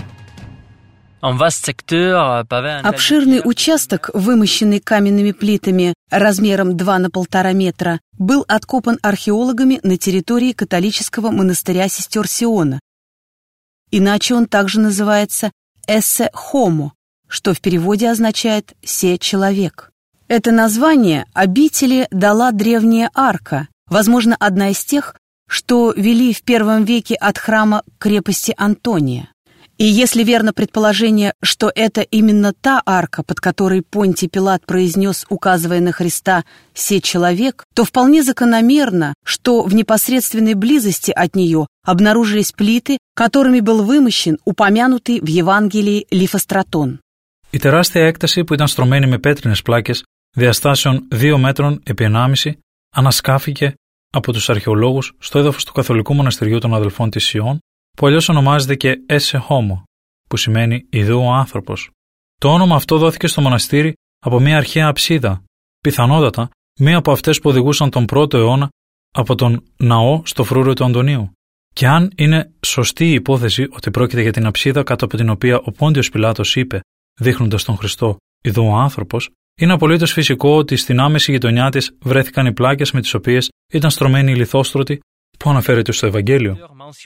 [SPEAKER 6] Обширный участок, вымощенный каменными плитами размером 2 на 1,5 метра, был откопан археологами на территории католического монастыря сестер Сиона. Иначе он также называется «эссе хомо», что в переводе означает «се человек». Это название обители дала древняя арка, возможно, одна из тех, что вели в I веке от храма к крепости Антония. И если верно предположение, что это именно та арка, под которой Понтий Пилат произнес, указывая на Христа, «се человек», то вполне закономерно, что в непосредственной близости от нее обнаружились плиты, которыми был вымощен упомянутый в Евангелии Лифостратон.
[SPEAKER 2] Η τεράστια έκταση που ήταν στρωμένη με πέτρινες πλάκες διαστάσεων 2 μέτρων επί 1,5 ανασκάφηκε από τους αρχαιολόγους στο έδαφος του Καθολικού Μοναστηριού των Αδελφών της Σιών, που αλλιώς ονομάζεται και «esse homo», που σημαίνει «ιδού ο άνθρωπος». Το όνομα αυτό δόθηκε στο μοναστήρι από μια αρχαία αψίδα, πιθανότατα μία από αυτές που οδηγούσαν τον 1ο αιώνα από τον ναό στο φρούριο του Αντωνίου. Και αν είναι σωστή η υπόθεση ότι πρόκειται για την αψίδα κάτω από την οποία ο Πόντιος Πιλάτος είπε, δείχνοντας τον Χριστό «ιδού ο άνθρωπος», είναι απολύτως φυσικό ότι στην άμεση γειτονιά της βρέθηκαν οι πλάκες με τις οποίες ήταν στρωμένοι οι λιθόστρωτοι που αναφέρεται στο Ευαγγέλιο.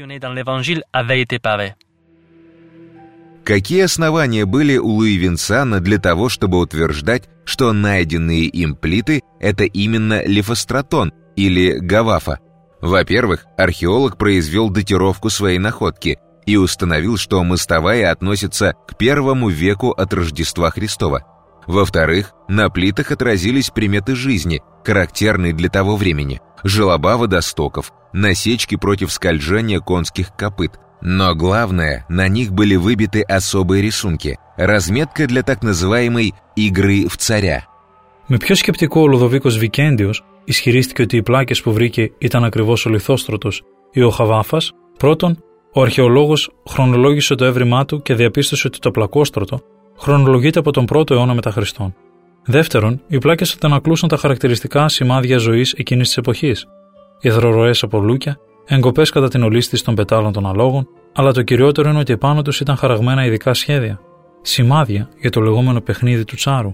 [SPEAKER 7] Какие основания были у Луи Винсана для того, чтобы утверждать, что найденные им плиты – это именно Лифостратон или Гавафа? Во-первых, археолог произвел датировку своей находки и установил, что мостовая относится к I веку от Рождества Христова. Во-вторых, на плитах отразились приметы жизни, характерные для того времени – желоба водостоков, насечки против скольжения конских копыт. Но главное, на них были выбиты особые рисунки, разметка для так называемой «игры в царя».
[SPEAKER 2] Με πιο σκεπτικό ο Λουδοβίκος Βικέντιος ισχυρίστηκε ότι οι πλάκες που βρήκε ήταν ακριβώς ο λιθόστρωτος ή ο Χαβάφας. Πρώτον, Ο αρχαιολόγος χρονολόγησε το έβριμά του και διαπίστωσε ότι το πλακόστρωτο χρονολογείται από τον 1ο αιώνα μετά Χριστόν. Δεύτερον, οι πλάκες αντανακλούσαν τα χαρακτηριστικά σημάδια ζωής εκείνης της εποχής. Υδροροές από λούκια, εγκοπές κατά την ολίσθηση των πετάλων των αλόγων, αλλά το κυριότερο είναι ότι επάνω τους ήταν χαραγμένα ειδικά σχέδια, σημάδια για το λεγόμενο παιχνίδι του τσάρου.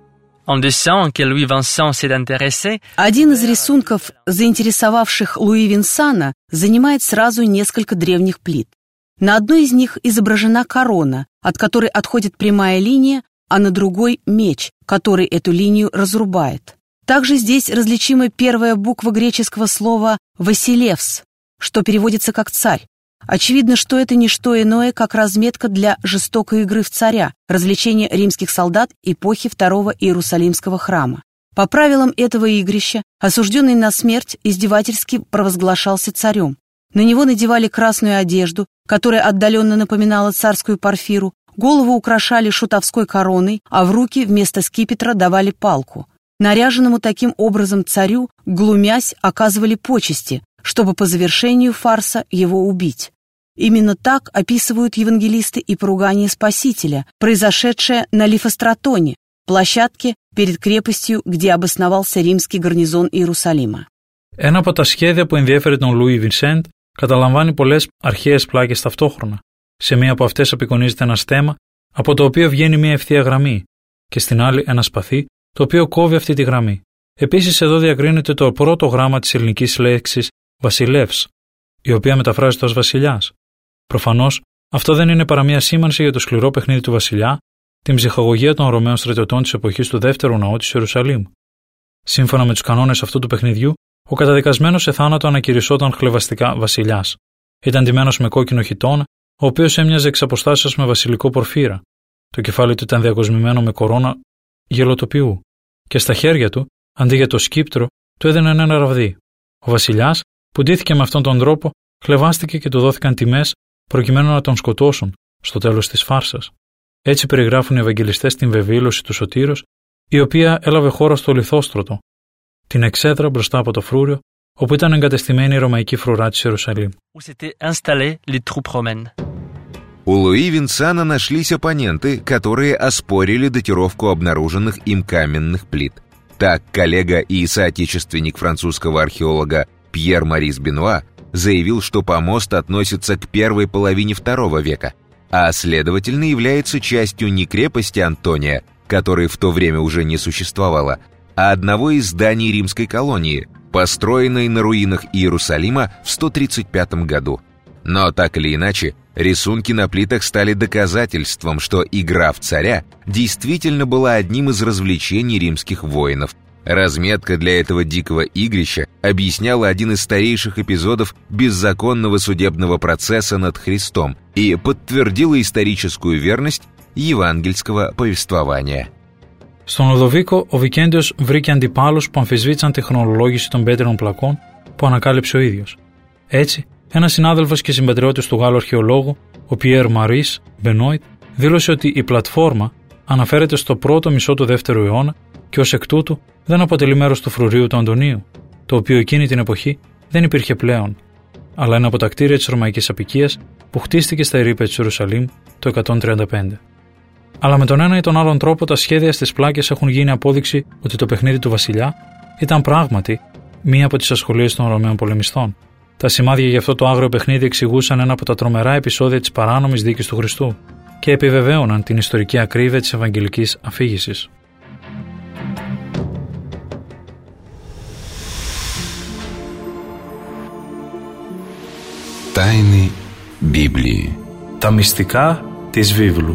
[SPEAKER 6] Один из рисунков, заинтересовавших Луи Винсана, занимает сразу несколько древних плит. На одной из них изображена корона, от которой отходит прямая линия, а на другой – меч, который эту линию разрубает. Также здесь различима первая буква греческого слова «василевс», что переводится как «царь». Очевидно, что это не что иное, как разметка для жестокой игры в царя, развлечения римских солдат эпохи Второго Иерусалимского храма. По правилам этого игрища, осужденный на смерть издевательски провозглашался царем. На него надевали красную одежду, которая отдаленно напоминала царскую парфиру, голову украшали шутовской короной, а в руки вместо скипетра давали палку. Наряженному таким образом царю, глумясь, оказывали почести, чтобы по завершению фарса его убить. Именно так описывают евангелисты и поругание Спасителя, произошедшее на Лифостратоне, площадке перед крепостью, где обосновался римский гарнизон Ιερουσαλήμα.
[SPEAKER 2] Ένα από τα σχέδια που ενδιέφερε τον Λουί Βινσέντ καταλαμβάνει πολλές αρχαίες πλάκες ταυτόχρονα. Σε μία από αυτές απεικονίζεται ένα στέμμα, από το οποίο βγαίνει μία ευθεία γραμμή, και στην άλλη ένα σπαθί, το οποίο κόβει αυτή τη γραμμή. Επίσης, εδώ διακρίνεται το πρώτο γράμμα της ελληνικής λέξης βασιλεύς, η οποία μεταφράζεται ως βασιλιάς. Προφανώς, αυτό δεν είναι παρά μία σήμανση για το σκληρό παιχνίδι του βασιλιά, την ψυχαγωγία των Ρωμαίων στρατιωτών της εποχής του δεύτερου ναού της Ιερουσαλήμ. Σύμφωνα με τους κανόνες αυτού του παιχνιδιού, ο καταδικασμένος σε θάνατο ανακηρυσσόταν χλευαστικά βασιλιάς. Ήταν ντυμένος με κόκκινο χιτώνα, ο οποίος έμοιαζε εξ αποστάσεως με βασιλικό πορφύρα. Το κεφάλι του ήταν διακοσμημένο με κορώνα γελοτοπιού, και στα χέρια του, αντί για το σκύπτρο, του έδιναν ένα ραβδί. Ο βασιλιάς, που ντύθηκε με αυτόν τον τρόπο, χλευάστηκε και του δόθηκαν τιμές προκειμένου να τον σκοτώσουν στο τέλος της φάρσας. Έτσι περιγράφουν οι Ευαγγελιστές την βεβήλωση του Σωτήρος, η οποία έλαβε χώρα στο Λιθόστρωτο, την εξέδρα μπροστά από το φρούριο, όπου ήταν εγκατεστημένη η ρωμαϊκή φρουρά της Ιερουσαλήμ.
[SPEAKER 7] У Луи Винсана нашлись оппоненты, которые оспорили датировку обнаруженных им каменных плит. Так, коллега и соотечественник французского археолога Пьер Морис Бенуа заявил, что помост относится к первой половине II века, а следовательно является частью не крепости Антония, которой в то время уже не существовало, а одного из зданий римской колонии, построенной на руинах Иерусалима в 135 году. Но так или иначе, рисунки на плитах стали доказательством, что игра в царя действительно была одним из развлечений римских воинов. Разметка для этого дикого игрища объясняла один из старейших эпизодов беззаконного судебного процесса над Христом и подтвердила историческую верность евангельского повествования.
[SPEAKER 2] Στον Οδοβίκο, ο Βικέντιος βρήκε αντιπάλους που αμφισβήτησαν τη χρονολόγηση των πέτρινων πλακών που ανακάλυψε ο ίδιος. Έτσι, ένας συνάδελφος και συμπατριώτης του Γάλλου αρχαιολόγου, ο Πιέρ Μαρίς Μπενόιτ, δήλωσε ότι η πλατφόρμα αναφέρεται στο πρώτο μισό του δεύτερου αιώνα και ως εκ τούτου δεν αποτελεί μέρος του φρουρίου του Αντωνίου, το οποίο εκείνη την εποχή δεν υπήρχε πλέον, αλλά είναι από τα κτίρια της ρωμαϊκής αποικίας που χτίστηκε στα ερείπια της Ιερουσαλήμ το 135. Αλλά με τον ένα ή τον άλλον τρόπο τα σχέδια στις πλάκες έχουν γίνει απόδειξη ότι το παιχνίδι του βασιλιά ήταν πράγματι μία από τις ασχολίες των Ρωμαίων πολεμιστών. Τα σημάδια για αυτό το άγριο παιχνίδι εξηγούσαν ένα από τα τρομερά επεισόδια της παράνομης δίκης του Χριστού και επιβεβαίωναν την ιστορική ακρίβεια της Ευαγγελικής αφήγησης.
[SPEAKER 1] Τάινοι Біблії.
[SPEAKER 2] Τα μυστικά της βίβλου.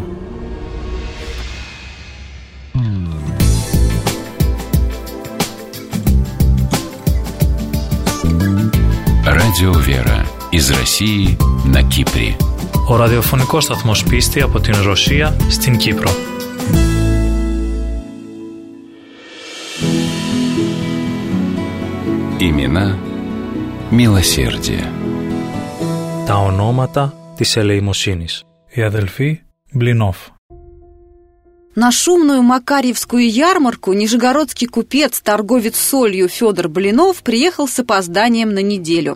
[SPEAKER 1] Радио Вера из России на Кипре.
[SPEAKER 2] Ο ραδιοφωνικός σταθμός Πίστη από την Ρωσία στην Κύπρο.
[SPEAKER 1] Имена Μилосердия.
[SPEAKER 2] Τα ονόματα της ελεημοσύνης. Η αδελφή Блинов.
[SPEAKER 8] На шумную Макарьевскую ярмарку нижегородский купец, торговец солью Федор Блинов приехал с опозданием на неделю.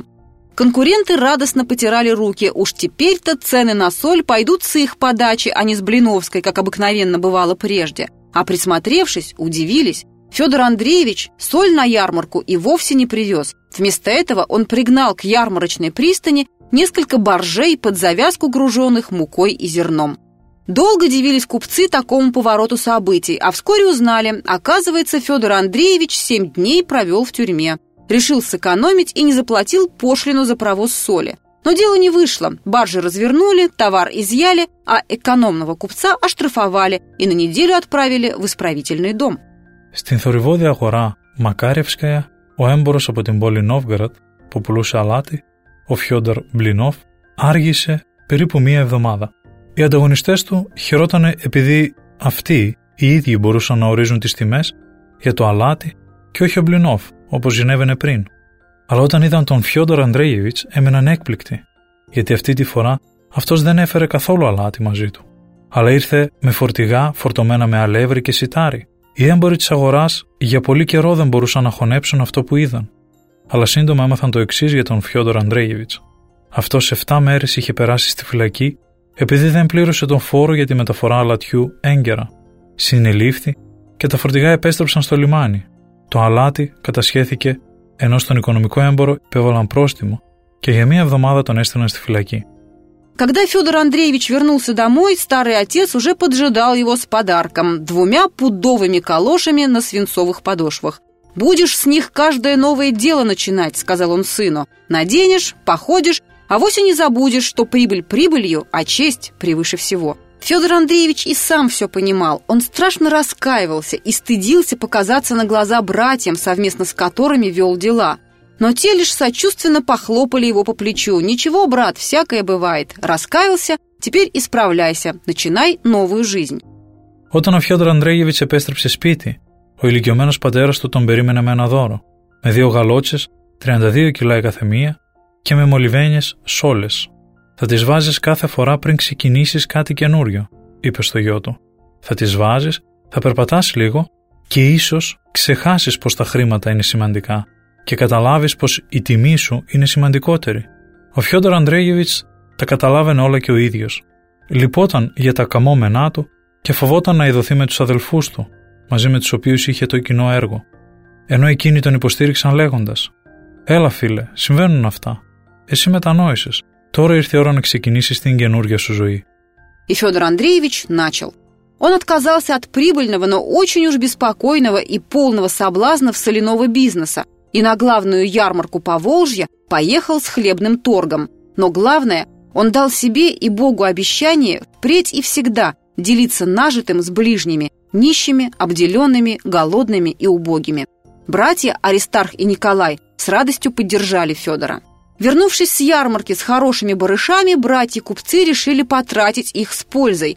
[SPEAKER 8] Конкуренты радостно потирали руки. Уж теперь-то цены на соль пойдут с их подачи, а не с Блиновской, как обыкновенно бывало прежде. А присмотревшись, удивились. Федор Андреевич соль на ярмарку и вовсе не привез. Вместо этого он пригнал к ярмарочной пристани несколько баржей под завязку, груженных мукой и зерном. Долго дивились купцы такому повороту событий, а вскоре узнали, оказывается, Федор Андреевич 7 дней провел в тюрьме. Решил сэкономить и не заплатил пошлину за провоз соли. Но дело не вышло. Баржи развернули, товар изъяли, а экономного купца оштрафовали и на неделю отправили в исправительный дом.
[SPEAKER 2] Στην θορυβόδη αγορά Μακάρευσκая, ο έμπορος από την πόλη Νόβγκοροντ που πουλούσε αλάτι, ο Φιόντορ Μπλινόφ, άργησε περίπου μία εβδομάδα. Οι ανταγωνιστές του χαιρότανε επειδή αυτοί οι ίδιοι μπορούσαν να ορίζουν τις τιμές για το αλάτι και όχι ο Μπλινόφ, όπως συνέβαινε πριν. Αλλά όταν είδαν τον Φιόντορ Ανδρέιεβιτς έμειναν έκπληκτοι, γιατί αυτή τη φορά αυτός δεν έφερε καθόλου αλάτι μαζί του, αλλά ήρθε με φορτηγά φορτωμένα με αλεύρι και σιτάρι. Οι έμποροι της αγοράς για πολύ καιρό δεν μπορούσαν να χωνέψουν αυτό που είδαν, αλλά σύντομα έμαθαν το εξής για τον Φιόντορ Ανδρέιεβιτς. Αυτός 7 μέρες είχε περάσει στη φυλακή επειδή δεν πλήρωσε τον φόρο για τη μεταφορά αλατιού έγκαιρα. Συνελήφθη και τα φορτηγά επέστρεψαν στο λιμάνι. Το αλάτι κατασχέθηκε, ενώ στον οικονομικό έμπορο υπέβαλαν πρόστιμο και για μία εβδομάδα τον έστειλαν στη φυλακή.
[SPEAKER 8] Когда Федор Андреевич вернулся домой, старый отец уже поджидал его с подарком – 2 пудовыми калошами на свинцовых подошвах. «Будешь с них каждое новое дело начинать», – сказал он сыну. «Наденешь, походишь, а вовсе не забудешь, что прибыль прибылью, а честь превыше всего». Федор Андреевич и сам все понимал. Он страшно раскаивался и стыдился показаться на глаза братьям, совместно с которыми вел дела. Но те лишь сочувственно похлопали его по плечу. «Ничего, брат, всякое бывает. Раскаялся, теперь исправляйся, начинай новую жизнь».
[SPEAKER 2] Όταν ο Φιόντορ Ανδρέιεβιτς επέστρεψε σπίτι, ο ηλικιωμένος πατέρας του τον περίμενε με ένα δώρο, με 2 γαλότσες, 32 κιλά η καθεμία και με μολυβένιες σόλες. «Θα τις βάζεις κάθε φορά πριν ξεκινήσεις κάτι καινούριο», είπε στο γιο του. «Θα τις βάζεις, θα περπατάς λίγο και ίσως ξεχάσεις πως τα χρήματα είναι σημαντικά και καταλάβεις πως η τιμή σου είναι σημαντικότερη». Ο Φιόντορ Ανδρέιεβιτς τα καταλάβαινε όλα και ο ίδιος. Λυπόταν για τα καμόμενά του και φοβόταν να ειδωθεί με τους αδελφούς του, μαζί με τους οποίους είχε το κοινό έργο. Ενώ εκείνοι τον υποστήριξαν λέγοντας «Έλα φίλε, συμβαίνουν αυτά. Εσύ μετανόησες. Τώρα ήρθε η ώρα να ξεκινήσεις την καινούργια σου ζωή».
[SPEAKER 8] И Федор Андреевич начал. Он отказался от прибыльного, но очень уж беспокойного и полного соблазнов соляного бизнеса и на главную ярмарку Поволжья поехал с хлебным торгом. Но главное, он дал себе и Богу обещание впредь и всегда делиться нажитым с ближними, нищими, обделенными, голодными и убогими. Братья Аристарх и Николай с радостью поддержали Федора. Вернувшись с ярмарки с хорошими барышами, братья-купцы решили потратить их с пользой.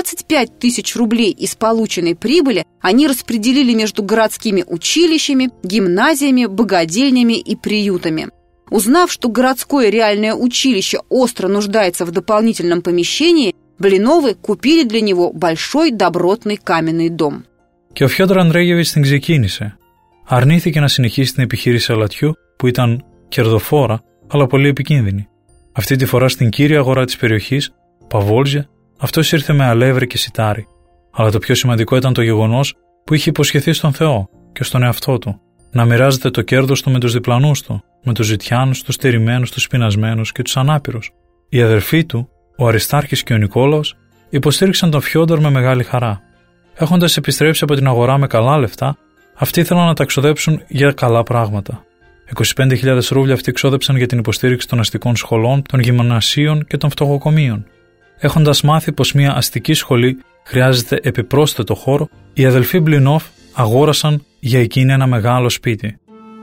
[SPEAKER 8] 25 тысяч рублей из полученной прибыли они распределили между городскими училищами, гимназиями, богадельнями и приютами. Узнав, что городское реальное училище остро нуждается в дополнительном помещении, Блиновы купили для него большой добротный каменный дом.
[SPEAKER 2] Και ο Φιόντορ Ανδρέιεβιτς την ξεκίνησε. Αρνήθηκε να συνεχίσει την επιχείρηση αλατιού που ήταν κερδοφόρα αλλά πολύ επικίνδυνη. Αυτή τη φορά στην κύρια αγορά της περιοχής, Παβόλζια, αυτός ήρθε με αλεύρι και σιτάρι. Αλλά το πιο σημαντικό ήταν το γεγονός που είχε υποσχεθεί στον Θεό και στον εαυτό του να μοιράζεται το κέρδος του με τους διπλανούς του, με τους ζητιάνους, τους στερημένους, τους πεινασμένους και τους ανάπηρους. Οι αδερφοί του, ο Αριστάρχης και ο Νικόλαος, υποστήριξαν τον Φιόντορ με μεγάλη χαρά. Έχοντας επιστρέψει από την αγορά με καλά λεφτά, αυτοί ήθελαν να τα ξοδέψουν για καλά πράγματα. 25.000 ρούβλια αυτοί ξόδεψαν για την υποστήριξη των αστικών σχολών, των γυμνασίων και των φτωχοκομείων. Έχοντας μάθει πως μια αστική σχολή χρειάζεται επιπρόσθετο χώρο, οι αδελφοί Μπλινόφ αγόρασαν για εκείνη ένα μεγάλο σπίτι.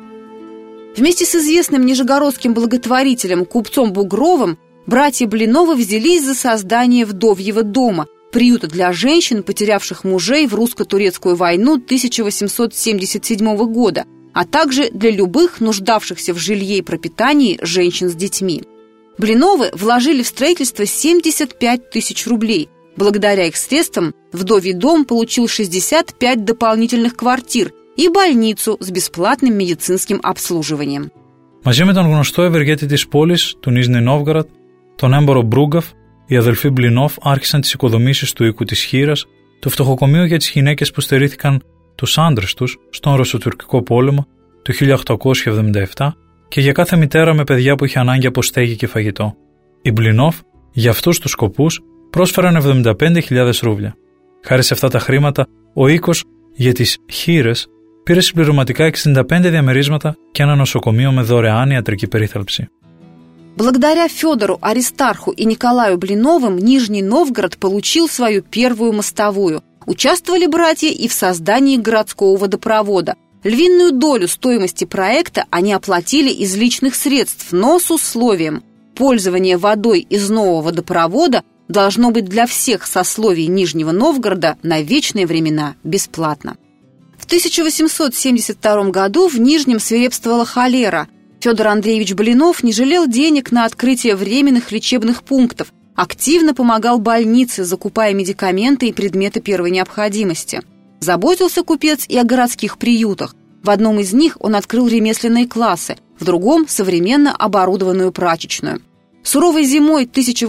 [SPEAKER 8] Вместе с известным нижегородским благотворителем купцом Бугровым братья Блиновы взялись за создание вдовьего дома, приюта для женщин, потерявших мужей в русско-турецкую войну 1877 года, а также для любых нуждавшихся в жилье и пропитании женщин с детьми. Блиновы вложили в строительство 75 тысяч рублей. Благодаря их средствам вдовий дом получил 65 дополнительных квартир и больницу с бесплатным медицинским обслуживанием.
[SPEAKER 2] Μαζί με τον γνωστό ευεργέτη της πόλης, του Νίζνι Νόβγκοροντ, τον έμπορο Μπρούγκαφ, οι αδελφοί Μπλινόφ άρχισαν τις οικοδομήσεις του οίκου της Χήρας, του φτωχοκομείου για τις γυναίκες που στερήθηκαν τους άντρες τους στον Ρωσοτουρκικό πόλεμο του 1877 και για κάθε μητέρα με παιδιά που είχε ανάγκη από στέγη και φαγητό. Οι Μπλινόφ, για αυτούς τους σκοπούς, πρόσφεραν 75.000 ρούβλια. Χάρη σε αυτά τα χρήματα, ο οίκος για τις Χήρες πήρε συμπληρωματικά 65 διαμερίσματα και ένα νοσοκομείο με δωρεάν ιατρική περίθαλψη.
[SPEAKER 8] Благодаря Федору Аристарху и Николаю Блиновым Нижний Новгород получил свою первую мостовую. Участвовали братья и в создании городского водопровода. Львиную долю стоимости проекта они оплатили из личных средств, но с условием: пользование водой из нового водопровода должно быть для всех сословий Нижнего Новгорода на вечные времена бесплатно. В 1872 году в Нижнем свирепствовала холера. Федор Андреевич Блинов не жалел денег на открытие временных лечебных пунктов, активно помогал больнице, закупая медикаменты и предметы первой необходимости. Заботился купец и о городских приютах. В одном из них он открыл ремесленные классы, в другом – современно оборудованную прачечную. Суровой зимой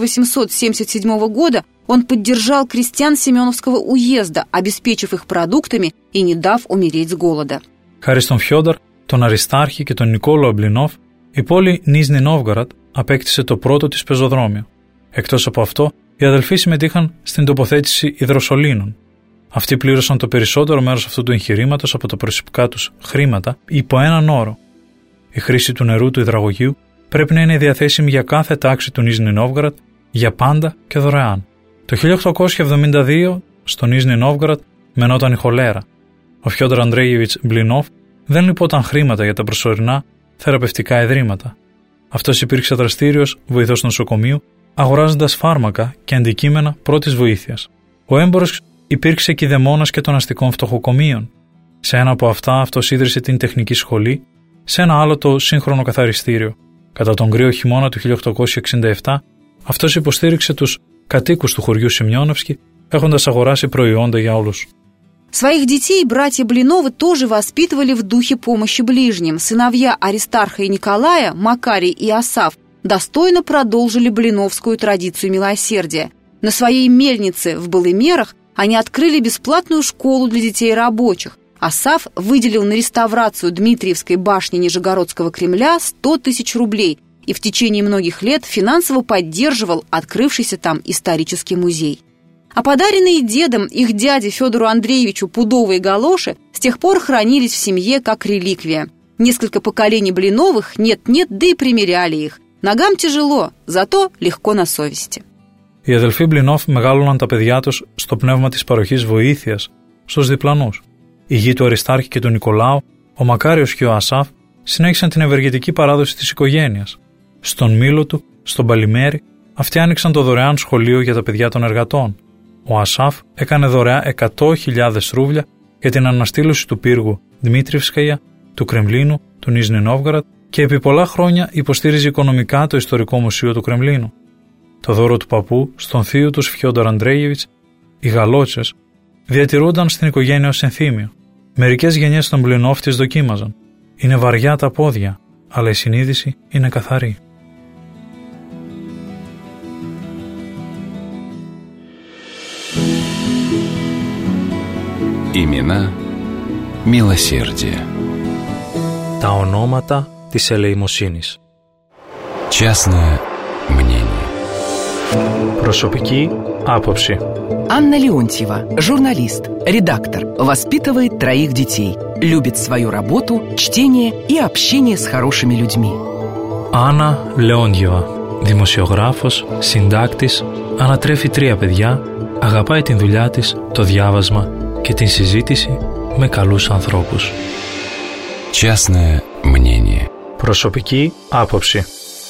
[SPEAKER 8] 1877 года он поддержал крестьян Семеновского уезда, обеспечив их продуктами и не дав умереть с голода.
[SPEAKER 2] Χάρη στον Φιόδωρ, τον Αριστάρχη και τον Νικόλαο Μπλινόφ, η πόλη Νίζνι Νόβγκοροντ απέκτησε το πρώτο της πεζοδρόμιο. Εκτός από αυτό, οι αδελφοί συμμετείχαν στην τοποθέτηση υδροσολύνων. Αυτοί πλήρωσαν το περισσότερο μέρος αυτού του εγχειρήματος από τα προσωπικά τους χρήματα υπό έναν όρο. Η χρήση του νερού του υδραγωγείου πρέπει να είναι διαθέσιμη για κάθε τάξη του Νίζνι Νόβγκοροντ για πάντα και δωρεάν. Το 1872 στο Νίζνι Νόβγκοροντ μενόταν η χολέρα. Ο Φιόδωρ Ανδρέιεβιτς Μπλινόφ δεν λειπόταν χρήματα για τα προσωρινά θεραπευτικά ιδρύματα. Αυτός υπήρξε δραστήριος βοηθός νοσοκομείου, αγοράζοντας φάρμακα και αντικείμενα πρώτης βοήθειας. Ο έμπορος υπήρξε κηδεμόνας και των αστικών φτωχοκομείων. Σε ένα από αυτά, αυτός ίδρυσε την τεχνική σχολή, σε ένα άλλο το σύγχρονο καθαριστήριο. Κατά τον κρύο χειμώνα του 1867, αυτός υποστήριξε τους κατοίκους του χωριού Семеновский, έχοντας αγοράσει προϊόντα για όλους.
[SPEAKER 8] Своих детей братья Блиновы тоже воспитывали в духе помощи ближним. Сыновья Аристарха и Николая, Макарий и Асаф, достойно продолжили блиновскую традицию милосердия. На своей мельнице в Балымерах они открыли бесплатную школу для детей рабочих. Асаф выделил на реставрацию Дмитриевской башни Нижегородского Кремля 100 тысяч рублей и в течение многих лет финансово поддерживал открывшийся там исторический музей. А подаренные дедом их дяде Федору Андреевичу пудовые галоши с тех пор хранились в семье как реликвия. Несколько поколений Блиновых нет-нет, да и примеряли их. Ногам тяжело, зато легко на совести.
[SPEAKER 2] Οι αδελφοί Μπλινόφ μεγάλωναν τα παιδιά τους στο πνεύμα της παροχής βοήθειας στους διπλανούς. Οι γη του Αριστάρχη και του Νικολάου, ο Μακάριος και ο Ασάφ, συνέχισαν την ευεργετική παράδοση της οικογένειας. Στον Μήλο του, στον Παλιμέρι, αυτοί άνοιξαν το δωρεάν σχολείο για τα παιδιά των εργατών. Ο Ασάφ έκανε δωρεά 100.000 ρούβλια για την αναστήλωση του πύργου Δημήτριευσκαια, του Κρεμλίνου, του Νίζνι Νόβγκοροντ και επί πολλά χρόνια υποστήριζε οικονομικά το ιστορικό μουσείο του Κρεμλίνου. Το δώρο του παππού στον θείο τους Φιόδωρ Ανδρέιεβιτς, οι γαλότσες, διατηρούνταν στην οικογένεια ως ενθύμιο. Μερικές γενιές των Μπλινόφ τις δοκίμαζαν. Είναι βαριά τα πόδια, αλλά η συνείδηση είναι καθαρή.
[SPEAKER 1] Имена милосердия.
[SPEAKER 2] Τα ονόματα της ελεημοσύνης.
[SPEAKER 1] Частное мнение.
[SPEAKER 2] Προσωπική άποψη.
[SPEAKER 9] Анна Леонтьева, журналист, редактор, воспитывает 3 детей, любит свою работу, чтение и общение с хорошими людьми.
[SPEAKER 2] Άννα Λεόντιεβα, δημοσιογράφος, συντάκτης, ανατρέφει 3 παιδιά, αγαπάει την δουλειά της, το διάβασμα και την συζήτηση με καλούς ανθρώπους.
[SPEAKER 1] Частное мнение.
[SPEAKER 2] Προσωπική άποψη.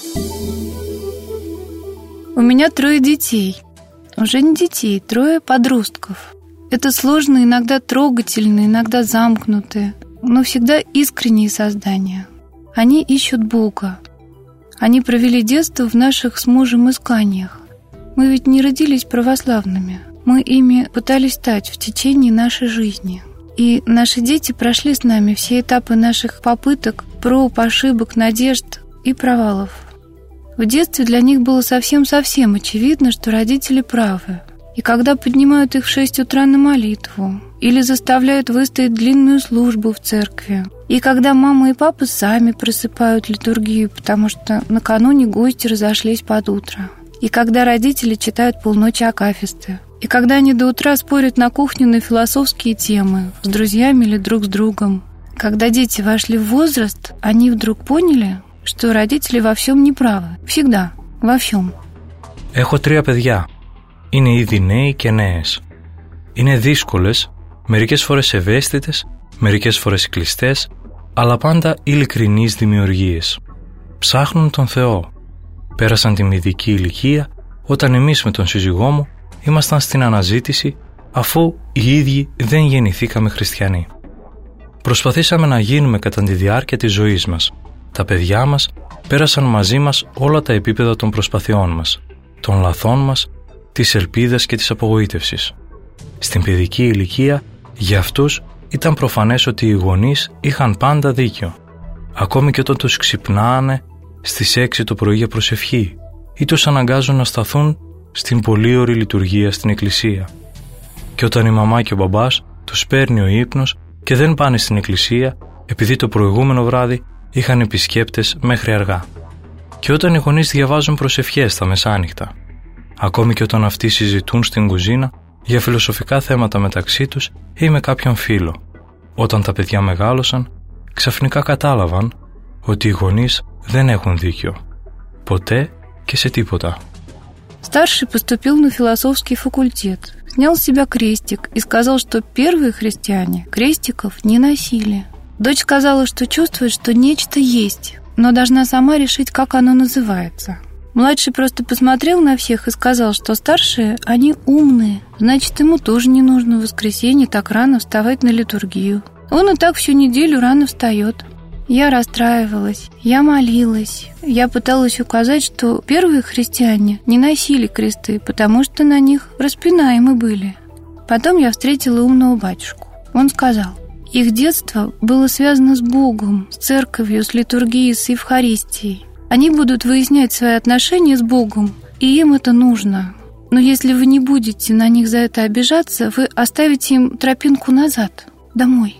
[SPEAKER 10] У меня 3 детей. Уже не детей, 3 подростков. Это сложные, иногда трогательные, иногда замкнутые, но всегда искренние создания. Они ищут Бога. Они провели детство в наших с мужем исканиях. Мы ведь не родились православными. Мы ими пытались стать в течение нашей жизни. И наши дети прошли с нами все этапы наших попыток, проб, ошибок, надежд и провалов. В детстве для них было совсем-совсем очевидно, что родители правы. И когда поднимают их в 6 утра на молитву, или заставляют выстоять длинную службу в церкви, и когда мама и папа сами просыпают литургию, потому что накануне гости разошлись под утро, и когда родители читают полночи акафисты, и когда они до утра спорят на кухне на философские темы с друзьями или друг с другом, когда дети вошли в возраст, они вдруг поняли, что родители во всем неправы. Всегда. Во всем.
[SPEAKER 2] Έχω 3 παιδιά. Είναι ήδη νέοι και νέες. Είναι δύσκολες, μερικές φορές ευαίσθητες, μερικές φορές κλειστές, αλλά πάντα ειλικρινείς δημιουργίες. Ψάχνουν τον Θεό. Πέρασαν τη μηδική ηλικία όταν εμείς με τον σύζυγό μου ήμασταν στην αναζήτηση, αφού οι ίδιοι δεν γεννηθήκαμε χριστιανοί. Προσπαθήσαμε να γίνουμε κατά τη διάρκεια της ζωής μας. Τα παιδιά μας πέρασαν μαζί μας όλα τα επίπεδα των προσπαθειών μας, των λαθών μας, της ελπίδας και της απογοήτευσης. Στην παιδική ηλικία, για αυτούς ήταν προφανές ότι οι γονείς είχαν πάντα δίκιο. Ακόμη και όταν τους ξυπνάνε στις 6 το πρωί για προσευχή ή τους αναγκάζουν να σταθούν στην πολύωρη λειτουργία στην εκκλησία. Και όταν η μαμά και ο μπαμπάς τους παίρνει ο ύπνος και δεν πάνε στην εκκλησία επειδή το προηγούμενο βράδυ είχαν επισκέπτες μέχρι αργά. Και όταν οι γονείς διαβάζουν προσευχές στα μεσάνυχτα. Ακόμη και όταν αυτοί συζητούν στην κουζίνα για φιλοσοφικά θέματα μεταξύ τους ή με κάποιον φίλο. Όταν τα παιδιά μεγάλωσαν, ξαφνικά κατάλαβαν ότι οι γονείς δεν έχουν δίκιο. Ποτέ και σε τίποτα.
[SPEAKER 10] Старший поступил на философский факультет, снял с себя крестик и сказал, что первые христиане крестиков не носили. Дочь сказала, что чувствует, что нечто есть, но должна сама решить, как оно называется. Младший просто посмотрел на всех и сказал, что старшие, они умные, значит, ему тоже не нужно в воскресенье так рано вставать на литургию. Он и так всю неделю рано встает. Я расстраивалась, я молилась, я пыталась указать, что первые христиане не носили кресты, потому что на них распинаемы были. Потом я встретила умного батюшку. Он сказал, их детство было связано с Богом, с церковью, с литургией, с Евхаристией. Они будут выяснять свои отношения с Богом, и им это нужно. Но если вы не будете на них за это обижаться, вы оставите им тропинку назад, домой.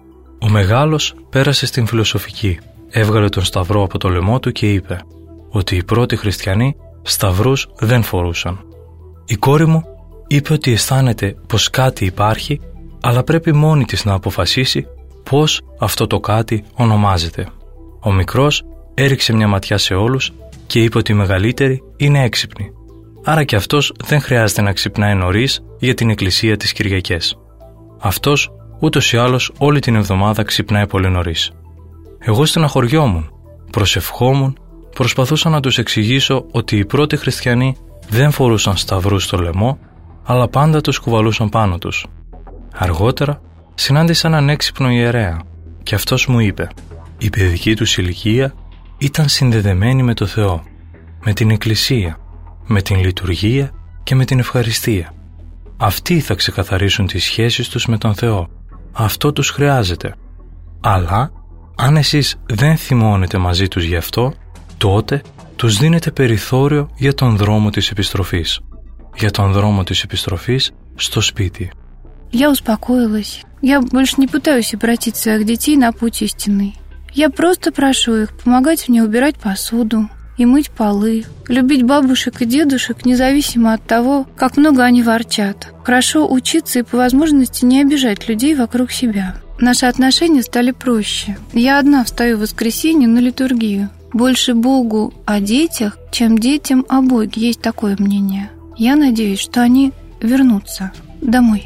[SPEAKER 2] Ο μεγάλος πέρασε στην φιλοσοφική, έβγαλε τον σταυρό από το λαιμό του και είπε ότι οι πρώτοι χριστιανοί σταυρούς δεν φορούσαν. Η κόρη μου είπε ότι αισθάνεται πως κάτι υπάρχει, αλλά πρέπει μόνη της να αποφασίσει πώς αυτό το κάτι ονομάζεται. Ο μικρός έριξε μια ματιά σε όλους και είπε ότι οι μεγαλύτεροι είναι έξυπνοι. Άρα και αυτός δεν χρειάζεται να ξυπνάει νωρίς για την εκκλησία τις Κυριακές. Αυτός ούτως ή άλλως όλη την εβδομάδα ξυπνάει πολύ νωρίς. Εγώ στεναχωριόμουν, προσευχόμουν, προσπαθούσα να τους εξηγήσω ότι οι πρώτοι χριστιανοί δεν φορούσαν σταυρούς στο λαιμό, αλλά πάντα τους κουβαλούσαν πάνω τους. Αργότερα συνάντησα έναν έξυπνο ιερέα και αυτός μου είπε η παιδική τους ηλικία ήταν συνδεδεμένη με το Θεό, με την Εκκλησία, με την λειτουργία και με την ευχαριστία. Αυτοί θα ξεκαθαρίσουν τις σχέσεις τους με τον Θεό. Αυτό τους χρειάζεται. Αλλά, αν εσείς δεν θυμώνετε μαζί τους γι' αυτό, τότε τους δίνετε περιθώριο για τον δρόμο της επιστροφής. Για τον δρόμο της επιστροφής στο σπίτι.
[SPEAKER 10] Я успокоилась. Я больше не пытаюсь обратить своих детей на путь истинный. Я просто прошу их помогать мне убирать посуду и мыть полы, любить бабушек и дедушек, независимо от того, как много они ворчат. Хорошо учиться и по возможности не обижать людей вокруг себя. Наши отношения стали проще. Я одна встаю в воскресенье на литургию. Больше Богу о детях, чем детям о Боге. Есть такое мнение. Я надеюсь, что они вернутся домой.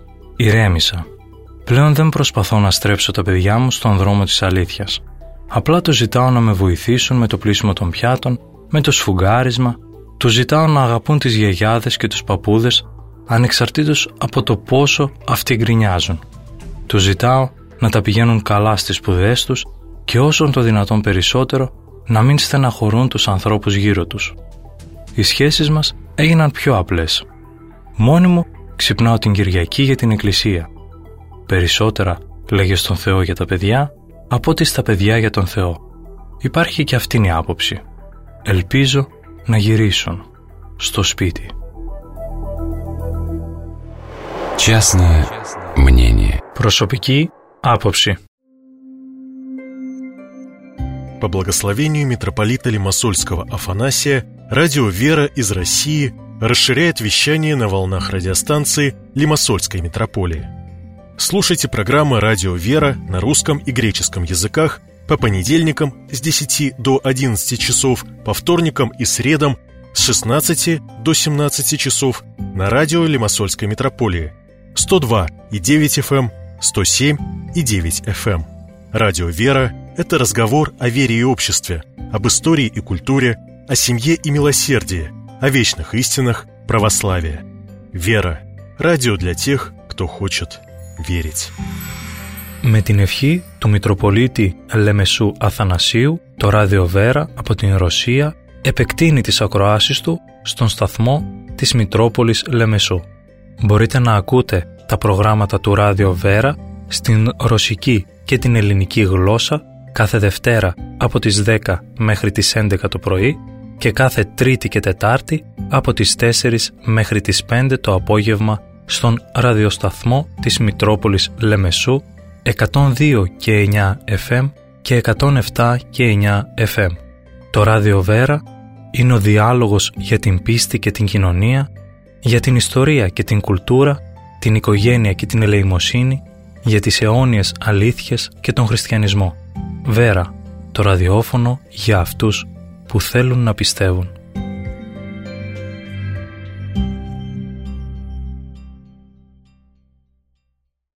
[SPEAKER 2] Ηρέμησα. Πλέον δεν προσπαθώ να στρέψω τα παιδιά μου στον δρόμο της αλήθειας. Απλά τους ζητάω να με βοηθήσουν με το πλύσιμο των πιάτων, με το σφουγγάρισμα, τους ζητάω να αγαπούν τις γιαγιάδες και τους παππούδες, ανεξαρτήτως από το πόσο αυτοί γκρινιάζουν. Τους ζητάω να τα πηγαίνουν καλά στις σπουδές τους και όσον το δυνατόν περισσότερο να μην στεναχωρούν τους ανθρώπους γύρω τους. Οι σχέσεις μας έγιναν πιο απλές. Μόνοι μου ξυπνάω την Κυριακή για την εκκλησία. περισσότερα λέγε στον Θεό για τα παιδιά από ότι στα παιδιά για τον Θεό. Υπάρχει και αυτήν η άποψη. Ελπίζω να γυρίσουν στο σπίτι.
[SPEAKER 1] Частное мнение.
[SPEAKER 2] Προσωπική άποψη.
[SPEAKER 11] По благословению митрополита Лимассольского Афанасия, радио «Вера» из России расширяет вещание на волнах радиостанции Лимассольской митрополии. Слушайте программы «Радио «Вера» на русском и греческом языках по понедельникам с 10 до 11 часов, по вторникам и средам с 16 до 17 часов на радио Лимассольской митрополии 102,9 FM, 107,9 FM. Радио «Вера» — это разговор о вере и обществе, об истории и культуре, о семье и милосердии, о вечных истинах православия. «Вера» — радио для тех, кто хочет верить.
[SPEAKER 2] Με την ευχή του Μητροπολίτη Λεμεσού Αθανασίου, το ράδιο Βέρα από την Ρωσία επεκτείνει τις ακροάσεις του στον σταθμό της Μητρόπολης Λεμεσού. Μπορείτε να ακούτε τα προγράμματα του ράδιο Βέρα στην ρωσική και την ελληνική γλώσσα κάθε Δευτέρα από τις 10 μέχρι τις 11 το πρωί και κάθε Τρίτη και Τετάρτη από τις 4 μέχρι τις 5 το απόγευμα στον ραδιοσταθμό της Μητρόπολης Λεμεσού 102 και 9 FM και 107 και 9 FM. Το ράδιο Βέρα είναι ο διάλογος για την πίστη και την κοινωνία, για την ιστορία και την κουλτούρα, την οικογένεια και την ελεημοσύνη, για τις αιώνιες αλήθειες και τον χριστιανισμό. Βέρα, το ραδιόφωνο για αυτούς που θέλουν να πιστεύουν.